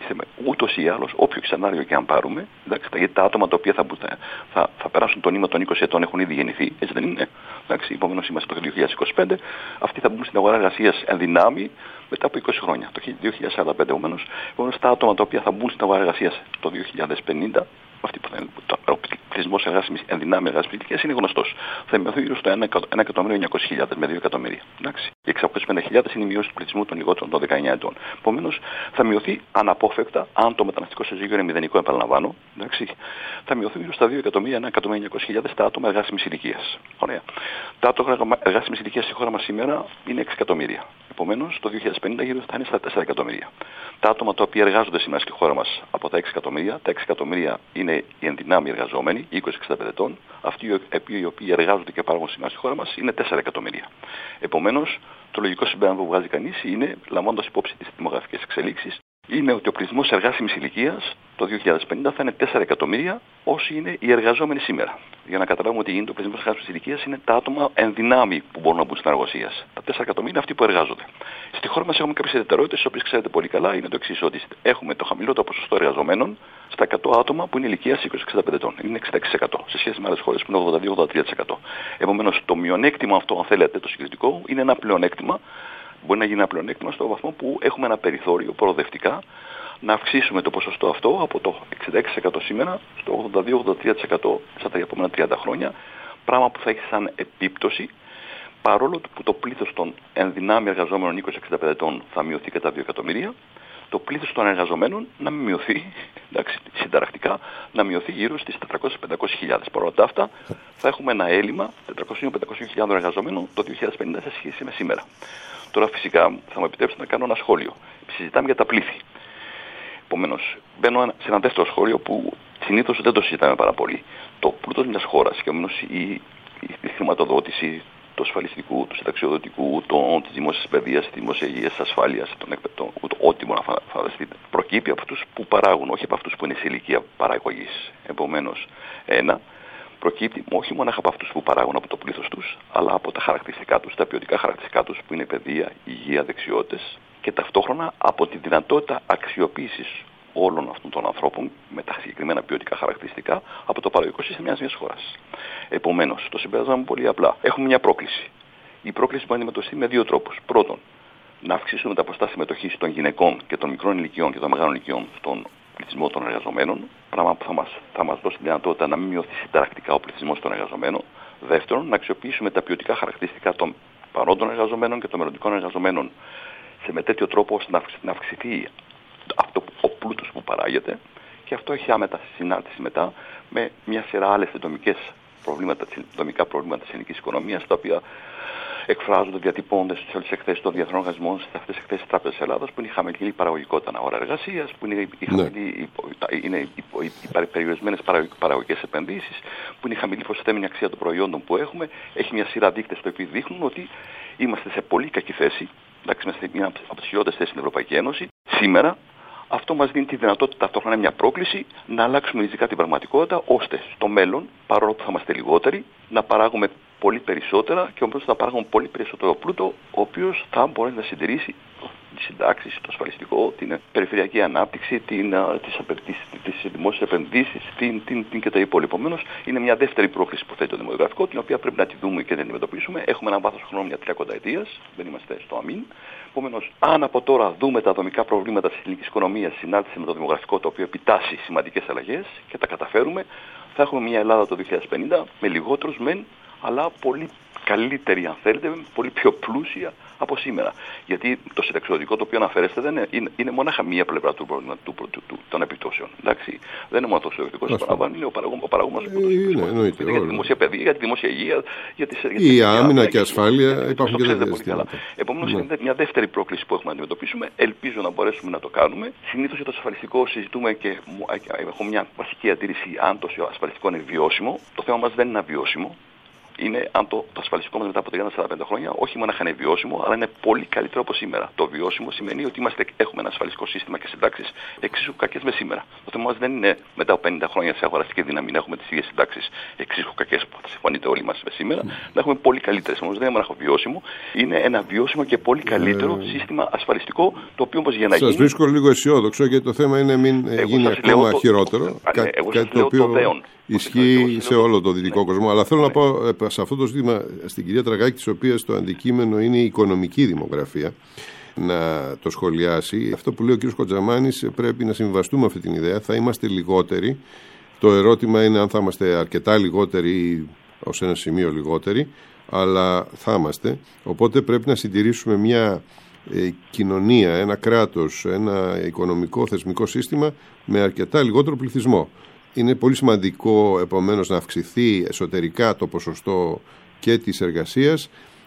ούτως ή άλλως, όποιο σενάριο και αν πάρουμε, εντάξει, γιατί τα άτομα τα οποία θα, θα, θα περάσουν το νήμα των είκοσι ετών έχουν ήδη γεννηθεί, έτσι δεν είναι? Εντάξει, επομένως είμαστε το δύο χιλιάδες είκοσι πέντε, αυτοί θα μπουν στην αγορά εργασίας εν δυνάμει μετά από είκοσι χρόνια, το δύο χιλιάδες σαράντα πέντε. Επομένως, τα άτομα τα οποία θα μπουν στην αγορά εργασίας το δύο χιλιάδες πενήντα, αυτοί που θα είναι, ο πληθυσμός εργάσιμης εν δυνάμει εργάσιμης ηλικίας είναι γνωστός. Θα μειωθεί γύρω στο ένα εκατομμύριο εννιακόσιες χιλιάδες με δύο εκατομμύρια. Εντάξει. Οι εξακόσιες πενήντα χιλιάδες είναι η μείωση του πληθυσμού των λιγότερων των δεκαεννιά ετών. Επομένως, θα μειωθεί αναπόφευκτα, αν το μεταναστικό ισοζύγιο είναι μηδενικό, επαναλαμβάνω, εντάξει, θα μειωθεί γύρω στα δύο εκατομμύρια, ένα εκατομμύριο εννιακόσιες χιλιάδες τα άτομα εργάσιμης ηλικίας. Ωραία. Τα άτομα εργάσιμης ηλικίας στη χώρα μας σήμερα είναι έξι εκατομμύρια. Επομένως, το δύο χιλιάδες πενήντα γύρω θα είναι στα τέσσερα εκατομμύρια. Τα άτομα τα οποία εργάζονται σήμερα στη χώρα μας από τα έξι εκατομμύρια, τα έξι εκατομμύρια είναι οι ενδυνάμοι εργαζόμενοι, είκοσι με εξήντα πέντε ετών. Αυτοί οι οποίοι εργάζονται και παράγουν σήμερα στη χώρα μας είναι τέσσερα εκατομμύρια. Επομένως, το λογικό συμπέρασμα που βγάζει κανείς είναι, λαμβάνοντας υπόψη τις δημογραφικές εξελίξεις, είναι ότι ο πληθυσμός εργάσιμης ηλικίας το δύο χιλιάδες πενήντα θα είναι τέσσερα εκατομμύρια όσοι είναι οι εργαζόμενοι σήμερα. Για να καταλάβουμε ότι γίνεται ο πληθυσμός εργάσιμης ηλικίας είναι τα άτομα ενδυνάμει που μπορούν να μπουν στην εργασία. Τα τέσσερα εκατομμύρια είναι αυτοί που εργάζονται. Στη χώρα μας έχουμε κάποιες ιδιαιτερότητες, τις οποίες ξέρετε πολύ καλά, είναι το εξής, ότι έχουμε το χαμηλότερο ποσοστό εργαζομένων στα εκατό άτομα που είναι ηλικίας είκοσι με εξήντα πέντε ετών. Είναι εξήντα έξι τοις εκατό σε σχέση με άλλες χώρες που είναι ογδόντα δύο με ογδόντα τρία τοις εκατό. Επομένως, το μειονέκτημα αυτό, αν θέλετε, το συγκριτικό, είναι ένα πλεονέκτημα. Μπορεί να γίνει ένα πλεονέκτημα στο βαθμό που έχουμε ένα περιθώριο προοδευτικά να αυξήσουμε το ποσοστό αυτό από το εξήντα έξι τοις εκατό σήμερα στο ογδόντα δύο με ογδόντα τρία τοις εκατό στα τα επόμενα τριάντα χρόνια. Πράγμα που θα έχει σαν επίπτωση, παρόλο που το πλήθος των ενδυνάμει εργαζόμενων είκοσι με εξήντα πέντε ετών θα μειωθεί κατά δύο εκατομμύρια, το πλήθος των εργαζομένων να μην μειωθεί, εντάξει, συνταρακτικά, να μειωθεί γύρω στις τετρακόσιες με πεντακόσιες χιλιάδες. Παρ' όλα αυτά, θα έχουμε ένα έλλειμμα τετρακόσιες με πεντακόσιες χιλιάδες εργαζομένων το δύο χιλιάδες πενήντα σε σχέση με σήμερα. Τώρα, φυσικά, θα μου επιτρέψετε να κάνω ένα σχόλιο. Συζητάμε για τα πλήθη. Επομένως, μπαίνω σε ένα δεύτερο σχόλιο που συνήθως δεν το συζητάμε πάρα πολύ. Το πλούτος μιας χώρας και επομένως η, η, η χρηματοδότηση του ασφαλιστικού, του συνταξιοδοτικού, της δημόσιας παιδείας, της δημόσιας υγείας, της ασφάλειας, ό,τι μπορεί να φανταστείτε, προκύπτει από αυτούς που παράγουν, όχι από αυτούς που είναι σε ηλικία παραγωγής. Επομένως, ένα, προκύπτει όχι μόνο από αυτούς που παράγουν από το πλήθος τους, αλλά από τα χαρακτηριστικά τους, τα ποιοτικά χαρακτηριστικά τους που είναι παιδεία, υγεία, δεξιότητες και ταυτόχρονα από τη δυνατότητα αξιοποίησης όλων αυτών των ανθρώπων με τα συγκεκριμένα ποιοτικά χαρακτηριστικά από το παραγωγικό σύστημα μιας χώρας. Επομένως, το συμπέρασμα είναι πολύ απλά. Έχουμε μια πρόκληση. Η πρόκληση μπορεί να αντιμετωπιστεί με δύο τρόπους. Πρώτον, να αυξήσουμε τα ποσοστά συμμετοχής των γυναικών και των μικρών ηλικιών και των μεγάλων ηλικιών στον πληθυσμό των εργαζομένων, πράγμα που θα μας, θα μας δώσει τη δυνατότητα να μην μειωθεί συνταρακτικά ο πληθυσμός των εργαζομένων. Δεύτερον, να αξιοποιήσουμε τα ποιοτικά χαρακτηριστικά των παρόντων εργαζομένων και των μελλοντικών εργαζομένων σε με τέτοιο τρόπο ώστε να αυξηθεί αυτό, ο πλούτος που παράγεται, και αυτό έχει άμετα συνάρτηση μετά με μια σειρά άλλες δομικές προβλήματα, δομικά προβλήματα της ελληνικής οικονομίας, τα οποία εκφράζονται, διατυπώνονται στις όλες τις εκθέσεις των διεθνών οργανισμών, σε αυτές τις εκθέσεις της Τράπεζας Ελλάδας, που είναι η χαμηλή παραγωγικότητα ανά ώρα εργασίας, που είναι οι, χαμηλή, ναι. είναι οι, οι, οι περιορισμένες παραγωγικές επενδύσεις, που είναι η χαμηλή προσθέμενη αξία των προϊόντων που έχουμε. Έχει μια σειρά δείκτες που δείχνουν ότι είμαστε σε πολύ κακή θέση. Εντάξει, είμαστε μια από τις χειρότερες θέσεις στην Ευρωπαϊκή Ένωση. Σήμερα αυτό μας δίνει τη δυνατότητα, ταυτόχρονα μια πρόκληση, να αλλάξουμε ριζικά την πραγματικότητα, ώστε στο μέλλον, παρόλο που θα είμαστε λιγότεροι, να παράγουμε πολύ περισσότερα και όμως θα παράγουμε πολύ περισσότερο πλούτο, ο οποίος θα μπορεί να συντηρήσει τις συντάξεις, το ασφαλιστικό, την περιφερειακή ανάπτυξη, την, τις, τις, τις δημόσιες επενδύσεις, την, την, την και τα υπόλοιπα. Επομένως, είναι μια δεύτερη πρόκληση που θέτει το δημογραφικό, την οποία πρέπει να τη δούμε και να την αντιμετωπίσουμε. Έχουμε ένα βάθος χρόνου μια τριακονταετίας, δεν είμαστε στο αμήν. Επομένως, αν από τώρα δούμε τα δομικά προβλήματα της ελληνικής οικονομίας, συνάρτηση με το δημογραφικό, το οποίο επιτάσσει σημαντικές αλλαγές και τα καταφέρουμε, θα έχουμε μια Ελλάδα το δύο χιλιάδες πενήντα με λιγότερους μεν, αλλά πολύ καλύτερη, αν θέλετε, πολύ πιο πλούσια από σήμερα. Γιατί το συνταξιοδοτικό το οποίο αναφέρεστε δεν είναι, είναι, είναι μονάχα μία πλευρά του, του, του, του, του, των επιπτώσεων. Εντάξει, δεν είναι μόνο το συνταξιοδοτικό, είναι ο παραγωγός του. Για τη δημόσια παιδεία, για τη δημόσια υγεία, για τη η άμυνα και ασφάλεια υπάρχουν και δεν είναι. Επομένως, είναι μια δεύτερη πρόκληση που έχουμε να αντιμετωπίσουμε. Ελπίζω να μπορέσουμε να το κάνουμε. Συνήθως για το ασφαλιστικό συζητούμε και έχω μια βασική αντίρρηση αν το ασφαλιστικό είναι βιώσιμο. Το θέμα μας δεν είναι αβιώσιμο. Είναι αν το, το ασφαλιστικό μας μετά από τριάντα με σαράντα πέντε χρόνια όχι μόνο είναι βιώσιμο, αλλά είναι πολύ καλύτερο από σήμερα. Το βιώσιμο σημαίνει ότι είμαστε, έχουμε ένα ασφαλιστικό σύστημα και συντάξεις εξίσου κακές με σήμερα. Το θέμα μας δεν είναι μετά από πενήντα χρόνια σε αγοραστική δύναμη να έχουμε τις ίδιες συντάξεις εξίσου κακές που θα συμφωνείτε όλοι μας με σήμερα, mm. να έχουμε πολύ καλύτερες. Όμως δεν είναι μόνο βιώσιμο, είναι ένα βιώσιμο και πολύ καλύτερο mm. σύστημα ασφαλιστικό, το οποίο όμως για να γίνει. Σας βρίσκω λίγο αισιόδοξο γιατί το θέμα είναι μην εγώ γίνει ακόμα το, χειρότερο. Το, κα, ναι, κάτι το οποίο το ισχύει σε όλο το δυτικό ναι. κόσμο. Αλλά θέλω ναι. να πω σε αυτό το ζήτημα στην κυρία Τραγάκη, της οποίας το αντικείμενο είναι η οικονομική δημογραφία, να το σχολιάσει. Αυτό που λέει ο κ. Κοντζαμάνης, πρέπει να συμβαστούμε αυτή την ιδέα. Θα είμαστε λιγότεροι. Το ερώτημα είναι αν θα είμαστε αρκετά λιγότεροι ή ως ένα σημείο λιγότεροι, αλλά θα είμαστε. Οπότε πρέπει να συντηρήσουμε μια ε, κοινωνία, ένα κράτος, ένα οικονομικό θεσμικό σύστημα με αρκετά λιγότερο πληθυσμό. Είναι πολύ σημαντικό επομένως να αυξηθεί εσωτερικά το ποσοστό και της εργασίας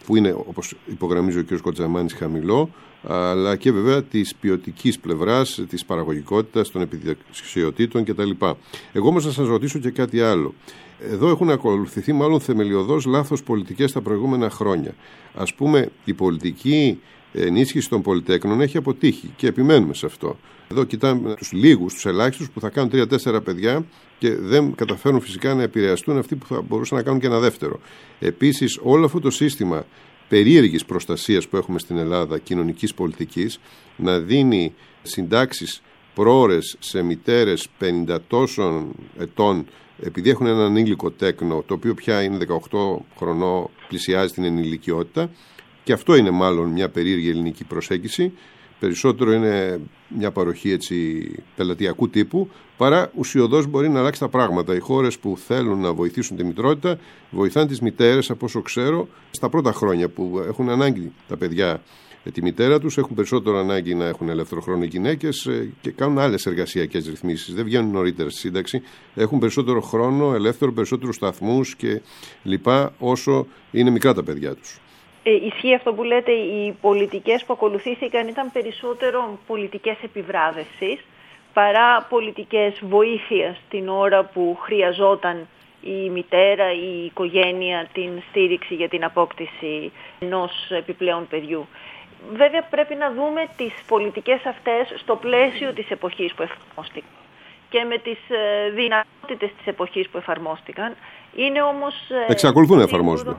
που είναι, όπως υπογραμμίζει ο κ. Κοντζαμάνης, χαμηλό, αλλά και βέβαια της ποιοτικής πλευράς, της παραγωγικότητας, των επιδεξιοτήτων κτλ. Εγώ όμως να σας ρωτήσω και κάτι άλλο. Εδώ έχουν ακολουθηθεί μάλλον θεμελιωδώς λάθος πολιτικές τα προηγούμενα χρόνια. Ας πούμε, η πολιτική ενίσχυση των πολυτέκνων έχει αποτύχει και επιμένουμε σε αυτό. Εδώ κοιτάμε τους λίγους, τους ελάχιστους που θα κάνουν τρία-τέσσερα παιδιά και δεν καταφέρουν φυσικά να επηρεαστούν αυτοί που θα μπορούσαν να κάνουν και ένα δεύτερο. Επίσης, όλο αυτό το σύστημα περίεργης προστασίας που έχουμε στην Ελλάδα, κοινωνικής πολιτικής, να δίνει συντάξεις πρόωρες σε μητέρες πενήντα τόσων ετών, επειδή έχουν έναν ανήλικο τέκνο, το οποίο πια είναι δεκαοκτώ χρονών, πλησιάζει την ενηλικιότητα, και αυτό είναι μάλλον μια περίεργη ελληνική προσέγγιση. Περισσότερο είναι μια παροχή έτσι πελατειακού τύπου, παρά ουσιωδώς μπορεί να αλλάξει τα πράγματα. Οι χώρες που θέλουν να βοηθήσουν τη μητρότητα βοηθάνε τις μητέρες, από όσο ξέρω, στα πρώτα χρόνια που έχουν ανάγκη τα παιδιά τη μητέρα τους, έχουν περισσότερο ανάγκη να έχουν ελεύθερο χρόνο οι γυναίκες και κάνουν άλλες εργασιακές ρυθμίσεις. Δεν βγαίνουν νωρίτερα στη σύνταξη, έχουν περισσότερο χρόνο, ελεύθερο, περισσότερους σταθμούς και λοιπά, όσο είναι μικρά τα παιδιά τους. Ε, ισχύει αυτό που λέτε, οι πολιτικές που ακολουθήθηκαν ήταν περισσότερο πολιτικές επιβράβευσης παρά πολιτικές βοήθειας την ώρα που χρειαζόταν η μητέρα ή η οικογένεια την στήριξη για την απόκτηση ενός επιπλέον παιδιού. Βέβαια πρέπει να δούμε τις πολιτικές αυτές στο πλαίσιο της εποχής που εφαρμόστηκαν και με τις δυνατότητες της εποχής που εφαρμόστηκαν. Είναι όμως... Εξακολουθούν να εφαρμόζονται.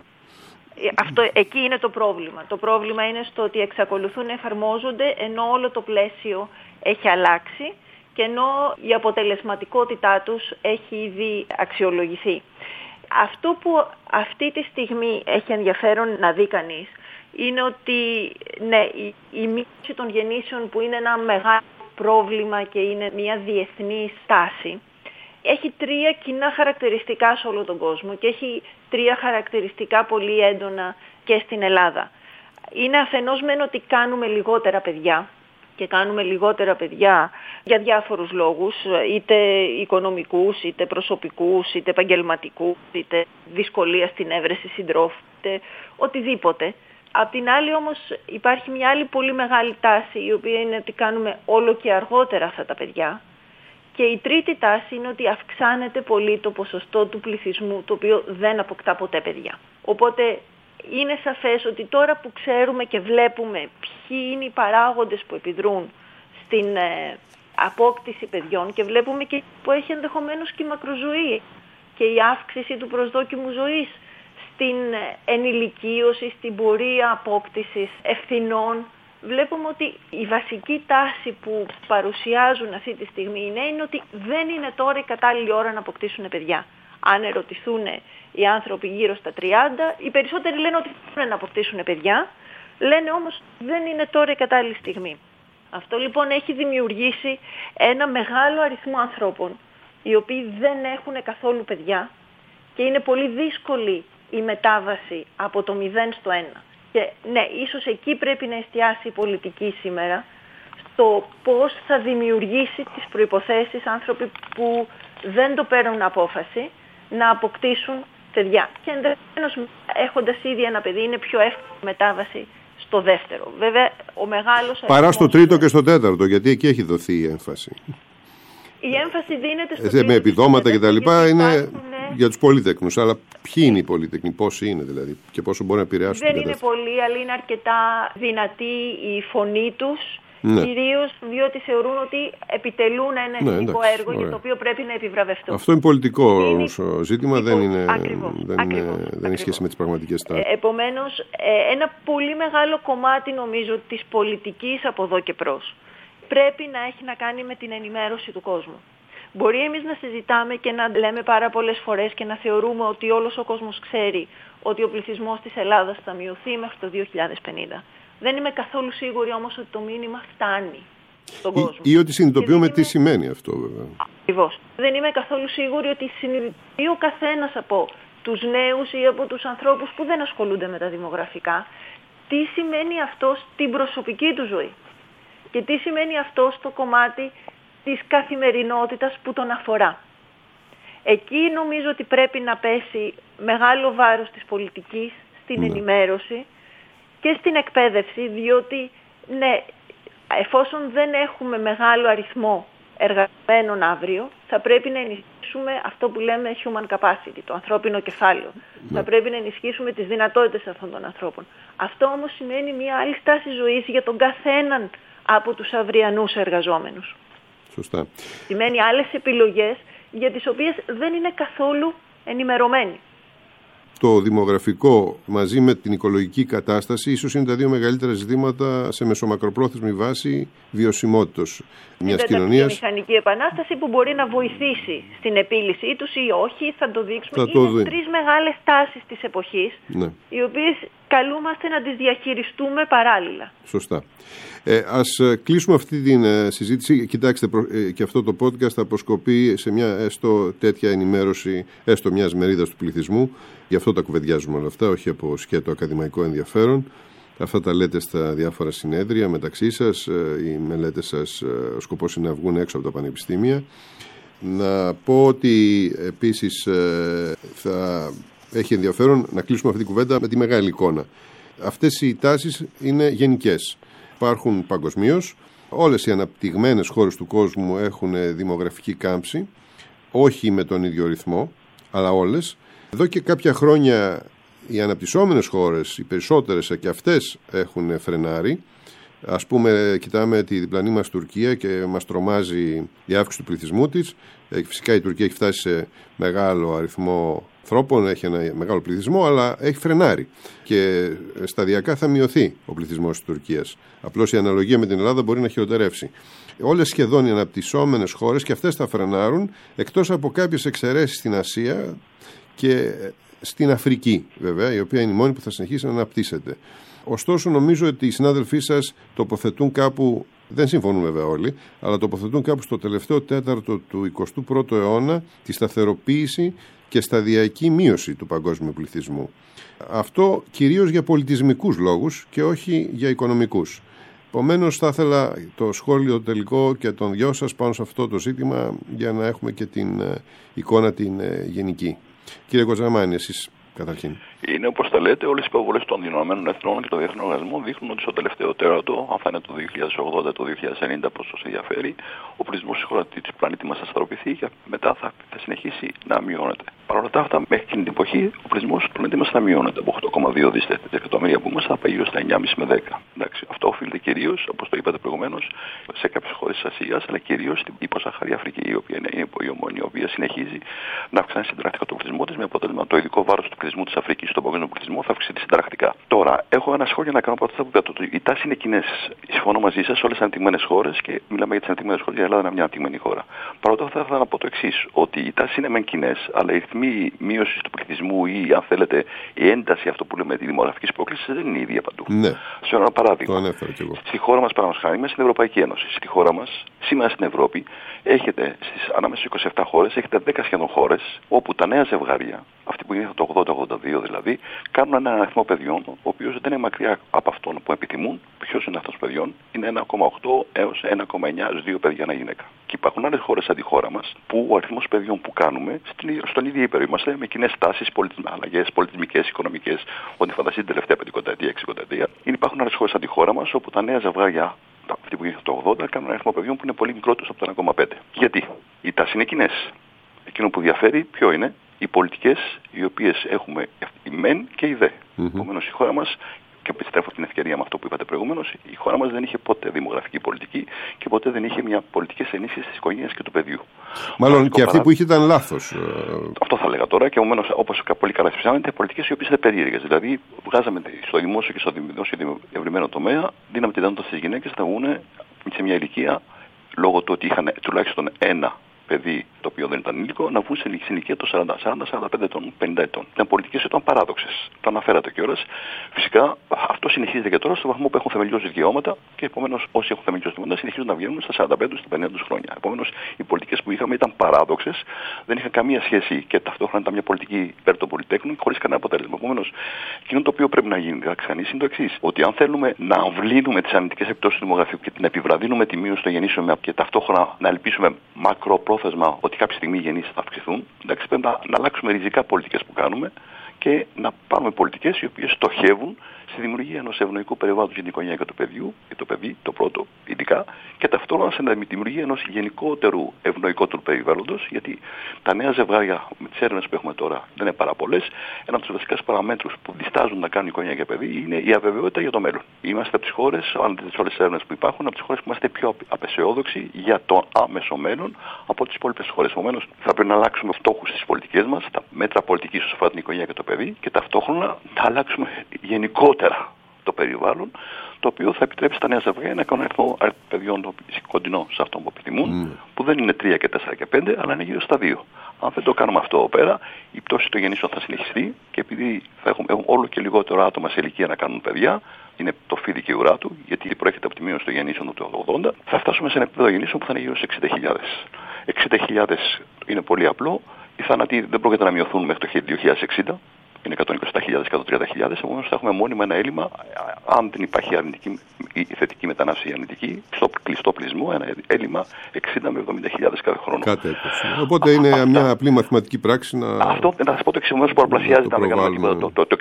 Αυτό, εκεί είναι το πρόβλημα. Το πρόβλημα είναι στο ότι εξακολουθούν να εφαρμόζονται ενώ όλο το πλαίσιο έχει αλλάξει και ενώ η αποτελεσματικότητά τους έχει ήδη αξιολογηθεί. Αυτό που αυτή τη στιγμή έχει ενδιαφέρον να δει κανείς είναι ότι ναι, η, η μείωση των γεννήσεων, που είναι ένα μεγάλο πρόβλημα και είναι μια διεθνή στάση, έχει τρία κοινά χαρακτηριστικά σε όλο τον κόσμο και έχει τρία χαρακτηριστικά πολύ έντονα και στην Ελλάδα. Είναι αφενός μεν ότι κάνουμε λιγότερα παιδιά και κάνουμε λιγότερα παιδιά για διάφορους λόγους, είτε οικονομικούς, είτε προσωπικούς, είτε επαγγελματικούς, είτε δυσκολία στην έβρεση συντρόφου, είτε οτιδήποτε. Απ' την άλλη όμως υπάρχει μια άλλη πολύ μεγάλη τάση, η οποία είναι ότι κάνουμε όλο και αργότερα αυτά τα παιδιά. Και η τρίτη τάση είναι ότι αυξάνεται πολύ το ποσοστό του πληθυσμού, το οποίο δεν αποκτά ποτέ παιδιά. Οπότε είναι σαφές ότι τώρα που ξέρουμε και βλέπουμε ποιοι είναι οι παράγοντες που επιδρούν στην ε, απόκτηση παιδιών και βλέπουμε και που έχει ενδεχομένως και η μακροζωή και η αύξηση του προσδόκιμου ζωής στην ενηλικίωση, στην πορεία απόκτησης ευθυνών, βλέπουμε ότι η βασική τάση που παρουσιάζουν αυτή τη στιγμή είναι, είναι ότι δεν είναι τώρα η κατάλληλη ώρα να αποκτήσουν παιδιά. Αν ερωτηθούν οι άνθρωποι γύρω στα τριάντα, οι περισσότεροι λένε ότι θέλουν να αποκτήσουν παιδιά, λένε όμως δεν είναι τώρα η κατάλληλη στιγμή. Αυτό λοιπόν έχει δημιουργήσει ένα μεγάλο αριθμό ανθρώπων οι οποίοι δεν έχουν καθόλου παιδιά και είναι πολύ δύσκολη η μετάβαση από το μηδέν στο ένα. Και ναι, ίσως εκεί πρέπει να εστιάσει η πολιτική σήμερα, στο πώς θα δημιουργήσει τις προϋποθέσεις άνθρωποι που δεν το παίρνουν απόφαση να αποκτήσουν παιδιά. Και ενδεχομένως έχοντας ήδη ένα παιδί είναι πιο εύκολη μετάβαση στο δεύτερο. Βέβαια, ο μεγάλος... Παρά στο τρίτο και στο τέταρτο, γιατί εκεί έχει δοθεί η έμφαση. Η έμφαση δίνεται στο τρίτο. Με επιδόματα και τα λοιπά είναι υπάρχουν... για τους πολυτέκνους. Αλλά ποιοι είναι οι πολυτέκνοι, πόσοι είναι δηλαδή και πόσο μπορεί να επηρεάσουν. Δεν είναι πολλοί, αλλά είναι αρκετά δυνατή η φωνή τους. Ναι. Κυρίως διότι θεωρούν ότι επιτελούν ένα εθνικό ναι, έργο, ωραία, για το οποίο πρέπει να επιβραβευτούν. Αυτό είναι πολιτικό είναι... ζήτημα, λοιπόν, δεν είναι, ακριβώς, δεν, ακριβώς, είναι, δεν έχει σχέση με τις πραγματικές τάσεις. Ε, επομένως, ε, ένα πολύ μεγάλο κομμάτι νομίζω της πολιτικής από εδώ και προς πρέπει να έχει να κάνει με την ενημέρωση του κόσμου. Μπορεί εμείς να συζητάμε και να λέμε πάρα πολλές φορές και να θεωρούμε ότι όλος ο κόσμος ξέρει ότι ο πληθυσμός της Ελλάδας θα μειωθεί μέχρι το δύο χιλιάδες πενήντα. Δεν είμαι καθόλου σίγουρη όμως ότι το μήνυμα φτάνει στον κόσμο. Ή, ή ότι συνειδητοποιούμε τι είμαι... σημαίνει αυτό βέβαια. Ακριβώς. Δεν είμαι καθόλου σίγουρη ότι συνειδητοποιεί ο καθένας από τους νέους ή από τους ανθρώπους που δεν ασχολούνται με τα δημογραφικά τι σημαίνει αυτό στην προσωπική του ζωή. Και τι σημαίνει αυτό στο κομμάτι της καθημερινότητας που τον αφορά. Εκεί νομίζω ότι πρέπει να πέσει μεγάλο βάρος της πολιτικής στην ναι. ενημέρωση και στην εκπαίδευση, διότι ναι, εφόσον δεν έχουμε μεγάλο αριθμό εργαζομένων αύριο, θα πρέπει να ενισχύσουμε αυτό που λέμε human capacity, το ανθρώπινο κεφάλαιο. Ναι. Θα πρέπει να ενισχύσουμε τις δυνατότητες αυτών των ανθρώπων. Αυτό όμως σημαίνει μια άλλη στάση ζωής για τον καθέναν από τους αυριανούς εργαζόμενους. Σωστά. Σημαίνει άλλες επιλογές για τις οποίες δεν είναι καθόλου ενημερωμένοι. Το δημογραφικό μαζί με την οικολογική κατάσταση ίσως είναι τα δύο μεγαλύτερα ζητήματα σε μεσομακροπρόθεσμη βάση βιωσιμότητος μιας κοινωνίας. Η μηχανική επανάσταση που μπορεί να βοηθήσει στην επίλυσή τους ή όχι, θα το δείξουμε. Θα είναι το τρεις μεγάλες τάσεις της εποχής, ναι. οι οποίες καλούμαστε να τις διαχειριστούμε παράλληλα. Σωστά. Ε, ας κλείσουμε αυτή τη ε, συζήτηση. Κοιτάξτε, προ, ε, και αυτό το podcast θα αποσκοπεί σε μια έστω τέτοια ενημέρωση, έστω μιας μερίδας του πληθυσμού. Γι' αυτό τα κουβεντιάζουμε όλα αυτά, όχι από σκέτο ακαδημαϊκό ενδιαφέρον. Αυτά τα λέτε στα διάφορα συνέδρια μεταξύ σας. Ε, οι μελέτες σας, ε, ο σκοπός είναι να βγουν έξω από τα πανεπιστήμια. Να πω ότι επίσης ε, θα έχει ενδιαφέρον να κλείσουμε αυτή την κουβέντα με τη μεγάλη εικόνα. Αυτές οι τάσεις είναι γενικές. Υπάρχουν παγκοσμίως. Όλες οι αναπτυγμένες χώρες του κόσμου έχουν δημογραφική κάμψη, όχι με τον ίδιο ρυθμό, αλλά όλες. Εδώ και κάποια χρόνια οι αναπτυσσόμενες χώρες, οι περισσότερες και αυτές έχουν φρενάρει. Ας πούμε, κοιτάμε τη διπλανή μας Τουρκία και μας τρομάζει η αύξηση του πληθυσμού της. Φυσικά η Τουρκία έχει φτάσει σε μεγάλο αριθμό ανθρώπων, έχει ένα μεγάλο πληθυσμό, αλλά έχει φρενάρει και σταδιακά θα μειωθεί ο πληθυσμός της Τουρκίας. Απλώς η αναλογία με την Ελλάδα μπορεί να χειροτερεύσει. Όλες σχεδόν οι αναπτυσσόμενες χώρες και αυτές θα φρενάρουν, εκτός από κάποιες εξαιρέσεις στην Ασία και στην Αφρική, βέβαια, η οποία είναι η μόνη που θα συνεχίσει να αναπτύσσεται. Ωστόσο, νομίζω ότι οι συνάδελφοί σας τοποθετούν κάπου, δεν συμφωνούν βέβαια όλοι, αλλά τοποθετούν κάπου στο τελευταίο τέταρτο του εικοστού πρώτου αιώνα τη σταθεροποίηση και σταδιακή μείωση του παγκόσμιου πληθυσμού. Αυτό κυρίως για πολιτισμικούς λόγους και όχι για οικονομικούς. Επομένως, θα ήθελα το σχόλιο τελικό και των δυο σας πάνω σε αυτό το ζήτημα για να έχουμε και την εικόνα την γενική. Κύριε Κοζαμάνη, εσείς καταρχήν. Είναι όπως τα λέτε, όλες οι υποβολές των Ηνωμένων Εθνών και των διεθνών οργανισμών δείχνουν ότι στο τελευταίο τέρατο, αν θα είναι το δύο χιλιάδες ογδόντα, το δύο χιλιάδες ενενήντα, πώς σας ενδιαφέρει, ο πληθυσμός της χώρας της πλανήτη μας θα σταθεροποιηθεί και μετά θα, θα συνεχίσει να μειώνεται. Παρ' όλα αυτά, μέχρι εκείνη την εποχή, ο πληθυσμός του πλανήτη μας θα μειώνεται από οκτώ κόμμα δύο δισεκατομμύρια που είμαστε, θα πάει γύρω στα εννιά κόμμα πέντε με δέκα. Εντάξει, αυτό οφείλεται κυρίως, όπως το είπατε προηγουμένως, σε κάποιες χώρες της Ασίας, αλλά κυρίως στην υποσαχαρή Αφρική, η οποία είναι η οποία συνεχίζει να αυξάνει συνταρακτικά τον πληθυσμό της, με αποτέλεσμα το ειδικό βάρος του πληθυσμού της Αφρικής στον παγκόσμιο πληθυσμό θα αυξηθεί συνταρακτικά. Τώρα, έχω ένα σχόλιο να κάνω από αυτά που είπατε. Οι τάσεις είναι κοινές. Συμφωνώ μαζί σας, όλες οι αναπτυγμένες χώρες και μιλάμε για τις αναπτυγμένες χώρες, η Ελλάδα είναι μια αναπτυγμένη χώρα. Παρ' όλα αυτά, θα ήθελα να πω το εξής, ότι οι τάσεις είναι μεν κοινές, αλλά οι ρυθμοί μείωσης του πληθυσμού ή, αν θέλετε, η ένταση, αυτό που λέμε, τη δημογραφική πρόκληση δεν είναι η ίδια παντού. Ναι. Σε ένα παράδειγμα. Το ανέφερα κι εγώ. Στη χώρα μας, παραδείγματος χάρη, είμαστε στην Ευρωπαϊκή Ένωση. Στη χώρα μας, σήμερα στην Ευρώπη, έχετε στις, ανάμεσα στις είκοσι επτά χώρες, έχετε δέκα σχεδόν χώρες, όπου τα νέα ζευγάρια, αυτοί που γίνονται το ογδόντα ογδόντα δύο δηλαδή, κάνουν έναν αριθμό παιδιών, ο οποίος δεν είναι μακριά από αυτόν που επιθυμούν. Ποιος είναι αυτός των παιδιών? Είναι ένα κόμμα οκτώ έως ένα κόμμα εννιά έως δύο παιδιά ανά γυναίκα. Και υπάρχουν άλλες χώρες σαν τη χώρα μας, που ο αριθμός παιδιών που κάνουμε στον ίδιο ύπερο είμαστε, με κοινές τάσεις, αλλαγές πολιτισμικές, οικονομικές, ό,τι φανταστείτε την τελευταία πεντηκονταετία, εξηκονταετία. Υπάρχουν άλλες χώρες σαν τη χώρα μας, όπου τα νέα ζευγάρια, αυτοί που γίνονται το ογδόντα, κάνουν ένα αριθμό παιδιών που είναι πολύ μικρότερος από το ένα κόμμα πέντε. Γιατί? Οι τάσεις είναι κοινές. Εκείνο που διαφέρει ποιο είναι? Οι πολιτικές οι οποίες έχουμε η μεν και η δε. Mm-hmm. Επομένως η χώρα μας, και επιστρέφω την ευκαιρία με αυτό που είπατε προηγουμένως, η χώρα μας δεν είχε ποτέ δημογραφική πολιτική και ποτέ δεν είχε μια πολιτική ενίσχυση της οικογένειας και του παιδιού. Μάλλον και αυτή παρά... που είχε ήταν λάθος. Αυτό θα έλεγα τώρα, και επομένως, όπως πολύ καλά συμπληρώνεται, πολιτικές οι οποίες είναι περίεργες. Δηλαδή, βγάζαμε στο δημόσιο και στο δημόσιο ευρυμένο τομέα, δίναμε τη δυνατότητα στις γυναίκες να βγουν σε μια ηλικία, λόγω του ότι είχαν τουλάχιστον ένα παιδί το οποίο δεν ήταν ήλικο, να βγουν σε ηλικία των σαράντα, σαράντα, σαράντα πέντε ετών, πενήντα ετών. Ήταν πολιτικές, ήταν παράδοξες. Το αναφέρατε κιόλας. Φυσικά αυτό συνεχίζεται και τώρα στο βαθμό που έχουν θεμελιώδη δικαιώματα και επομένως όσοι έχουν θεμελιώδη δικαιώματα συνεχίζουν να βγαίνουν στα σαράντα πέντε, στα πενήντα τους χρόνια. Επομένως οι πολιτικές που είχαμε ήταν παράδοξες, δεν είχαν καμία σχέση και ταυτόχρονα ήταν μια πολιτική υπέρ των πολυτέχνων χωρίς κανένα αποτέλεσμα. Επομένως, εκείνο το οποίο πρέπει να γίνει είναι το εξής: ότι αν θέλουμε να αμβλύνουμε τις αρνητικές επιπτώσεις του δημογραφικού και να επιβραδύνουμε τη μείωση των γεννήσεων και ταυτόχρονα να ελπίσουμε μακροπρόθεσμα ότι κάποια στιγμή οι γεννήσεις θα αυξηθούν, εντάξει, πρέπει να, να αλλάξουμε ριζικά πολιτικές που κάνουμε και να πάρουμε πολιτικές οι οποίες στοχεύουν στη δημιουργία ενός ευνοϊκού περιβάλλοντος για την οικογένεια και το παιδί, και το παιδί, το πρώτο ειδικά, και ταυτόχρονα σε τη δημιουργία ενός γενικότερου ευνοϊκότερου περιβάλλοντος, γιατί τα νέα ζευγάρια με τις έρευνες που έχουμε τώρα δεν είναι πάρα πολλές. Ένα από τους βασικούς παραμέτρους που διστάζουν να κάνουν οικογένεια και παιδί είναι η αβεβαιότητα για το μέλλον. Είμαστε από τις χώρες, αν δείτε όλες τις έρευνες που υπάρχουν, από τις χώρες που είμαστε πιο απεσιόδοξοι για το άμεσο μέλλον από τις υπόλοιπες χώρες. Επομένως, θα πρέπει να αλλάξουμε στόχους στις πολιτικές μας, τα μέτρα πολιτικής όσον αφορά την οικογένεια και το παιδί, και ταυτόχρονα να αλλάξουμε γενικότερα το περιβάλλον, το οποίο θα επιτρέψει στα νέα ζευγάρια να κάνουν αριθμό παιδιών κοντινό σε αυτό που επιθυμούν, mm. που δεν είναι τρία και τέσσερα και πέντε, αλλά είναι γύρω στα δύο. Αν δεν το κάνουμε αυτό εδώ πέρα, η πτώση των γεννήσεων θα συνεχιστεί, και επειδή θα έχουμε, έχουμε όλο και λιγότερο άτομα σε ηλικία να κάνουν παιδιά, είναι το φίδι και η ουρά του, γιατί προέρχεται από τη μείωση των γεννήσεων του ογδόντα, θα φτάσουμε σε ένα επίπεδο γεννήσεων που θα είναι γύρω στις εξήντα χιλιάδες. εξήντα χιλιάδες είναι πολύ απλό, οι θάνατοι δεν πρόκειται να μειωθούν μέχρι το δύο χιλιάδες εξήντα. Είναι εκατόν είκοσι χιλιάδες, εκατόν τριάντα χιλιάδες, επομένως θα έχουμε μόνιμα ένα έλλειμμα, αν δεν υπάρχει αρνητική ή θετική μετανάστευση ή αρνητική, στο κλειστό πλεισμό, ένα έλλειμμα εξήντα με εβδομήντα χιλιάδες κάθε χρόνο. Κάτι έτσι. Οπότε είναι α, μια απλή μαθηματική πράξη να. Αυτό, να σας πω το εξής, επομένως πολλαπλασιάζεται αν δεν κάνουμε τίποτα. Το, το, το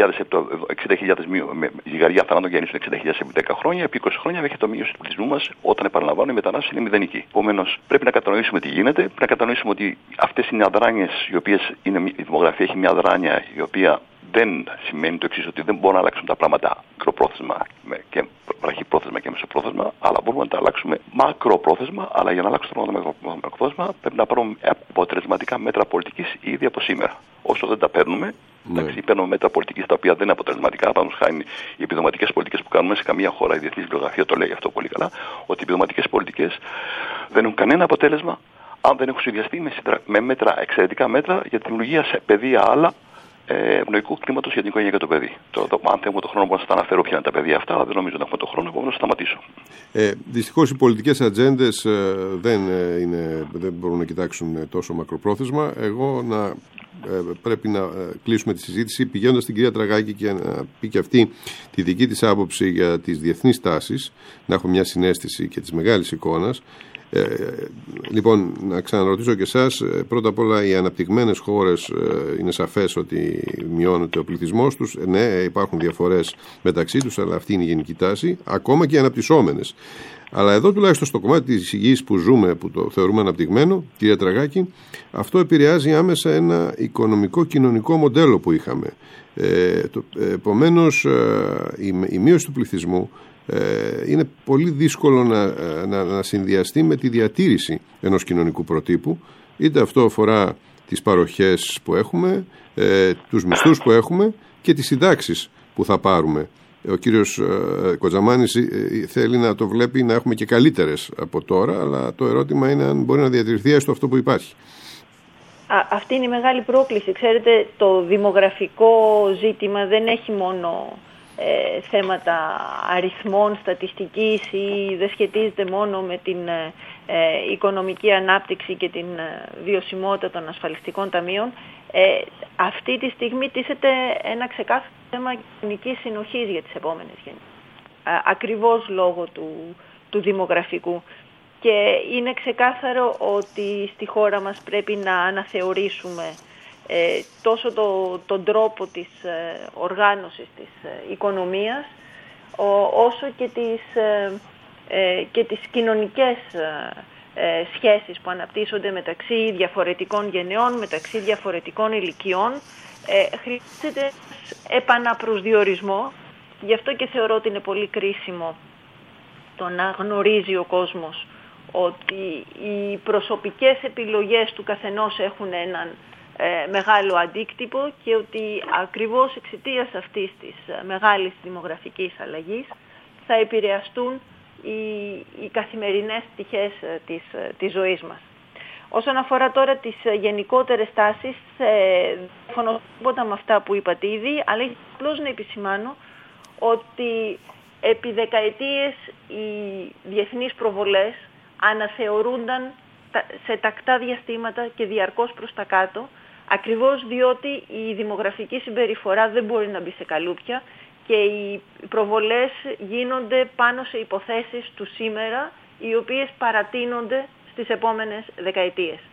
εξήντα χιλιάδες ζυγαριά θανάτων γεννήσεων εξήντα χιλιάδες επί δέκα χρόνια, επί είκοσι χρόνια έχει το μείωση του πληθυσμού μας, όταν επαναλαμβάνω η μετανάστευση είναι μηδενική. Επομένως πρέπει να κατανοήσουμε τι γίνεται, πρέπει να κατανοήσουμε ότι αυτές είναι αδράνειες, οι οποίες είναι, η δημογραφία έχει μια αδράνεια η οποία δεν σημαίνει το εξής, ότι δεν μπορούν να αλλάξουν τα πράγματα μικροπρόθεσμα και βραχυπρόθεσμα και μεσοπρόθεσμα, αλλά μπορούμε να τα αλλάξουμε μακροπρόθεσμα. Αλλά για να αλλάξουμε τα πράγματα μακροπρόθεσμα πρέπει να πάρουμε αποτελεσματικά μέτρα πολιτικής ήδη από σήμερα. Όσο δεν τα παίρνουμε, ναι. εντάξει, παίρνουμε μέτρα πολιτικής τα οποία δεν είναι αποτελεσματικά. Παραδείγματος χάρη, οι επιδοματικές πολιτικές που κάνουμε σε καμία χώρα, η διεθνής βιβλιογραφία το λέει αυτό πολύ καλά, ότι οι επιδοματικές πολιτικές δεν έχουν κανένα αποτέλεσμα αν δεν έχουν συνδυαστεί με, με μέτρα, εξαιρετικά μέτρα για τη δημιουργία σε παιδεία άλλα ευνοϊκού κλίματος για την οικογένεια και το παιδί. Τώρα, το, αν έχουμε το χρόνο, μπορώ να σας αναφέρω ποια είναι τα παιδεία αυτά, αλλά δεν νομίζω να έχουμε το χρόνο, επομένως θα σταματήσω. Ε, δυστυχώς οι πολιτικές ατζέντες ε, δεν, ε, είναι, δεν μπορούν να κοιτάξουν τόσο μακροπρόθεσμα. Εγώ να, ε, πρέπει να ε, κλείσουμε τη συζήτηση πηγαίνοντας στην κυρία Τραγάκη και να πει και αυτή τη δική της άποψη για τις διεθνείς τάσεις, να έχω μια συναίσθηση και της μεγάλης εικόνας. Ε, λοιπόν, να ξαναρωτήσω και εσάς, πρώτα απ' όλα οι αναπτυγμένες χώρες ε, είναι σαφές ότι μειώνεται ο πληθυσμός τους, ναι, υπάρχουν διαφορές μεταξύ τους, αλλά αυτή είναι η γενική τάση, ακόμα και οι αναπτυσσόμενες. Αλλά εδώ τουλάχιστον στο κομμάτι της υγείας που ζούμε, που το θεωρούμε αναπτυγμένο, κυρία Τραγάκη, αυτό επηρεάζει άμεσα ένα οικονομικό-κοινωνικό μοντέλο που είχαμε. Ε, το, επομένως, ε, η, η μείωση του πληθυσμού Ε, είναι πολύ δύσκολο να, να, να συνδυαστεί με τη διατήρηση ενός κοινωνικού προτύπου, είτε αυτό αφορά τις παροχές που έχουμε, ε, τους μισθούς που έχουμε και τις συντάξεις που θα πάρουμε. Ο κύριος ε, Κοτζαμάνης ε, θέλει να το βλέπει να έχουμε και καλύτερες από τώρα, αλλά το ερώτημα είναι αν μπορεί να διατηρηθεί έστω αυτό που υπάρχει. Α, αυτή είναι η μεγάλη πρόκληση. Ξέρετε, το δημογραφικό ζήτημα δεν έχει μόνο Ε, θέματα αριθμών, στατιστικής ή δεν σχετίζεται μόνο με την ε, ε, οικονομική ανάπτυξη και την ε, βιωσιμότητα των ασφαλιστικών ταμείων. Ε, αυτή τη στιγμή τίθεται ένα ξεκάθαρο θέμα κοινωνικής συνοχής για τις επόμενες γενιές. Ακριβώς λόγω του, του δημογραφικού. Και είναι ξεκάθαρο ότι στη χώρα μας πρέπει να αναθεωρήσουμε Ε, τόσο το, τον τρόπο της ε, οργάνωσης της ε, οικονομίας ο, όσο και τις, ε, ε, και τις κοινωνικές ε, σχέσεις που αναπτύσσονται μεταξύ διαφορετικών γενεών, μεταξύ διαφορετικών ηλικιών. Ε, χρειάζεται επαναπροσδιορισμό, γι' αυτό και θεωρώ ότι είναι πολύ κρίσιμο το να γνωρίζει ο κόσμος ότι οι προσωπικές επιλογές του καθενός έχουν έναν Ε, μεγάλο αντίκτυπο και ότι ακριβώς εξαιτίας αυτής της ε, μεγάλης δημογραφικής αλλαγής θα επηρεαστούν οι, οι καθημερινές πτυχές ε, της, ε, της ζωής μας. Όσον αφορά τώρα τις ε, γενικότερες τάσεις, ε, δεν συμφωνώ τίποτα με αυτά που είπατε ήδη, αλλά απλώς να επισημάνω ότι επί δεκαετίες οι διεθνείς προβολές αναθεωρούνταν σε τακτά διαστήματα και διαρκώς προς τα κάτω, ακριβώς διότι η δημογραφική συμπεριφορά δεν μπορεί να μπει σε καλούπια και οι προβολές γίνονται πάνω σε υποθέσεις του σήμερα, οι οποίες παρατείνονται στις επόμενες δεκαετίες.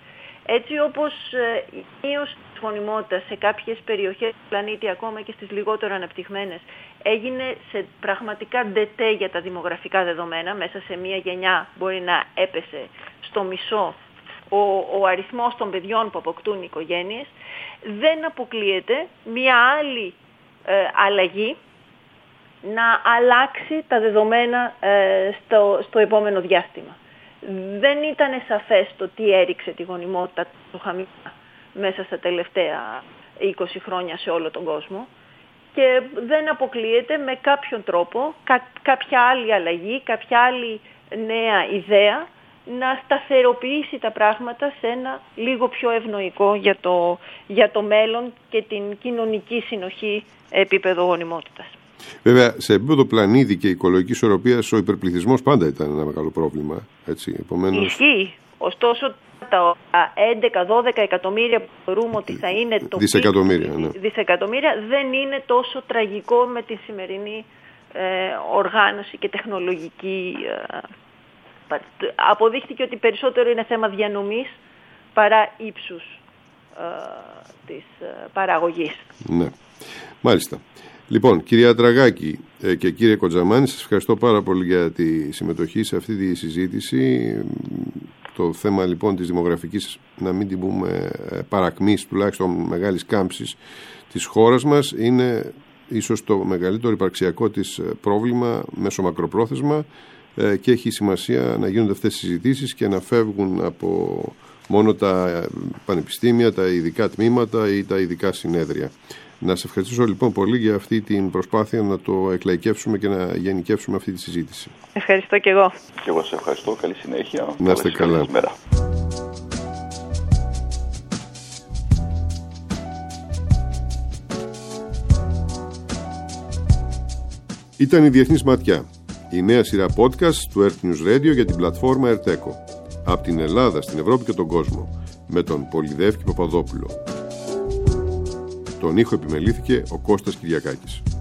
Έτσι όπως η μείωση της γονιμότητας σε κάποιες περιοχές του πλανήτη, ακόμα και στις λιγότερο αναπτυγμένες, έγινε σε πραγματικά ντετέ για τα δημογραφικά δεδομένα. Μέσα σε μία γενιά μπορεί να έπεσε στο μισό ο, ο αριθμός των παιδιών που αποκτούν οι οικογένειες. Δεν αποκλείεται μία άλλη ε, αλλαγή να αλλάξει τα δεδομένα ε, στο, στο επόμενο διάστημα. Δεν ήταν σαφές το τι έριξε τη γονιμότητα του χαμηλά μέσα στα τελευταία είκοσι χρόνια σε όλο τον κόσμο και δεν αποκλείεται με κάποιον τρόπο, κα, κάποια άλλη αλλαγή, κάποια άλλη νέα ιδέα να σταθεροποιήσει τα πράγματα σε ένα λίγο πιο ευνοϊκό για το, για το μέλλον και την κοινωνική συνοχή επίπεδο γονιμότητας. Βέβαια, σε επίπεδο πλανήτη και οικολογική ισορροπία, ο υπερπληθυσμός πάντα ήταν ένα μεγάλο πρόβλημα. Έτσι, επομένως... Ισχύει. Ωστόσο, τα έντεκα δώδεκα εκατομμύρια που θεωρούμε ότι θα είναι το δισεκατομμύρια, ναι. δισεκατομμύρια δεν είναι τόσο τραγικό με τη σημερινή ε, οργάνωση και τεχνολογική. Ε, αποδείχθηκε ότι περισσότερο είναι θέμα διανομής παρά ύψους ε, της ε, παραγωγής. Ναι, μάλιστα. Λοιπόν, κυρία Τραγάκη ε, και κύριε Κοντζαμάνη, σας ευχαριστώ πάρα πολύ για τη συμμετοχή σε αυτή τη συζήτηση. Το θέμα λοιπόν της δημογραφικής, να μην την πούμε παρακμής, τουλάχιστον μεγάλης κάμψης της χώρας μας, είναι ίσως το μεγαλύτερο υπαρξιακό της πρόβλημα μέσω μακροπρόθεσμα ε, και έχει σημασία να γίνονται αυτές οι συζητήσεις και να φεύγουν από μόνο τα πανεπιστήμια, τα ειδικά τμήματα ή τα ειδικά συνέδρια. Να σε ευχαριστήσω λοιπόν πολύ για αυτή την προσπάθεια να το εκλαϊκεύσουμε και να γενικεύσουμε αυτή τη συζήτηση. Ευχαριστώ και εγώ. Και εγώ σε ευχαριστώ. Καλή συνέχεια. Να είστε καλά. Ήταν η Διεθνής Ματιά, η νέα σειρά podcast του Earth News Radio για την πλατφόρμα Erteco. Από την Ελλάδα στην Ευρώπη και τον κόσμο, με τον Πολυδεύκη Παπαδόπουλο. Τον ήχο επιμελήθηκε ο Κώστας Κυριακάκης.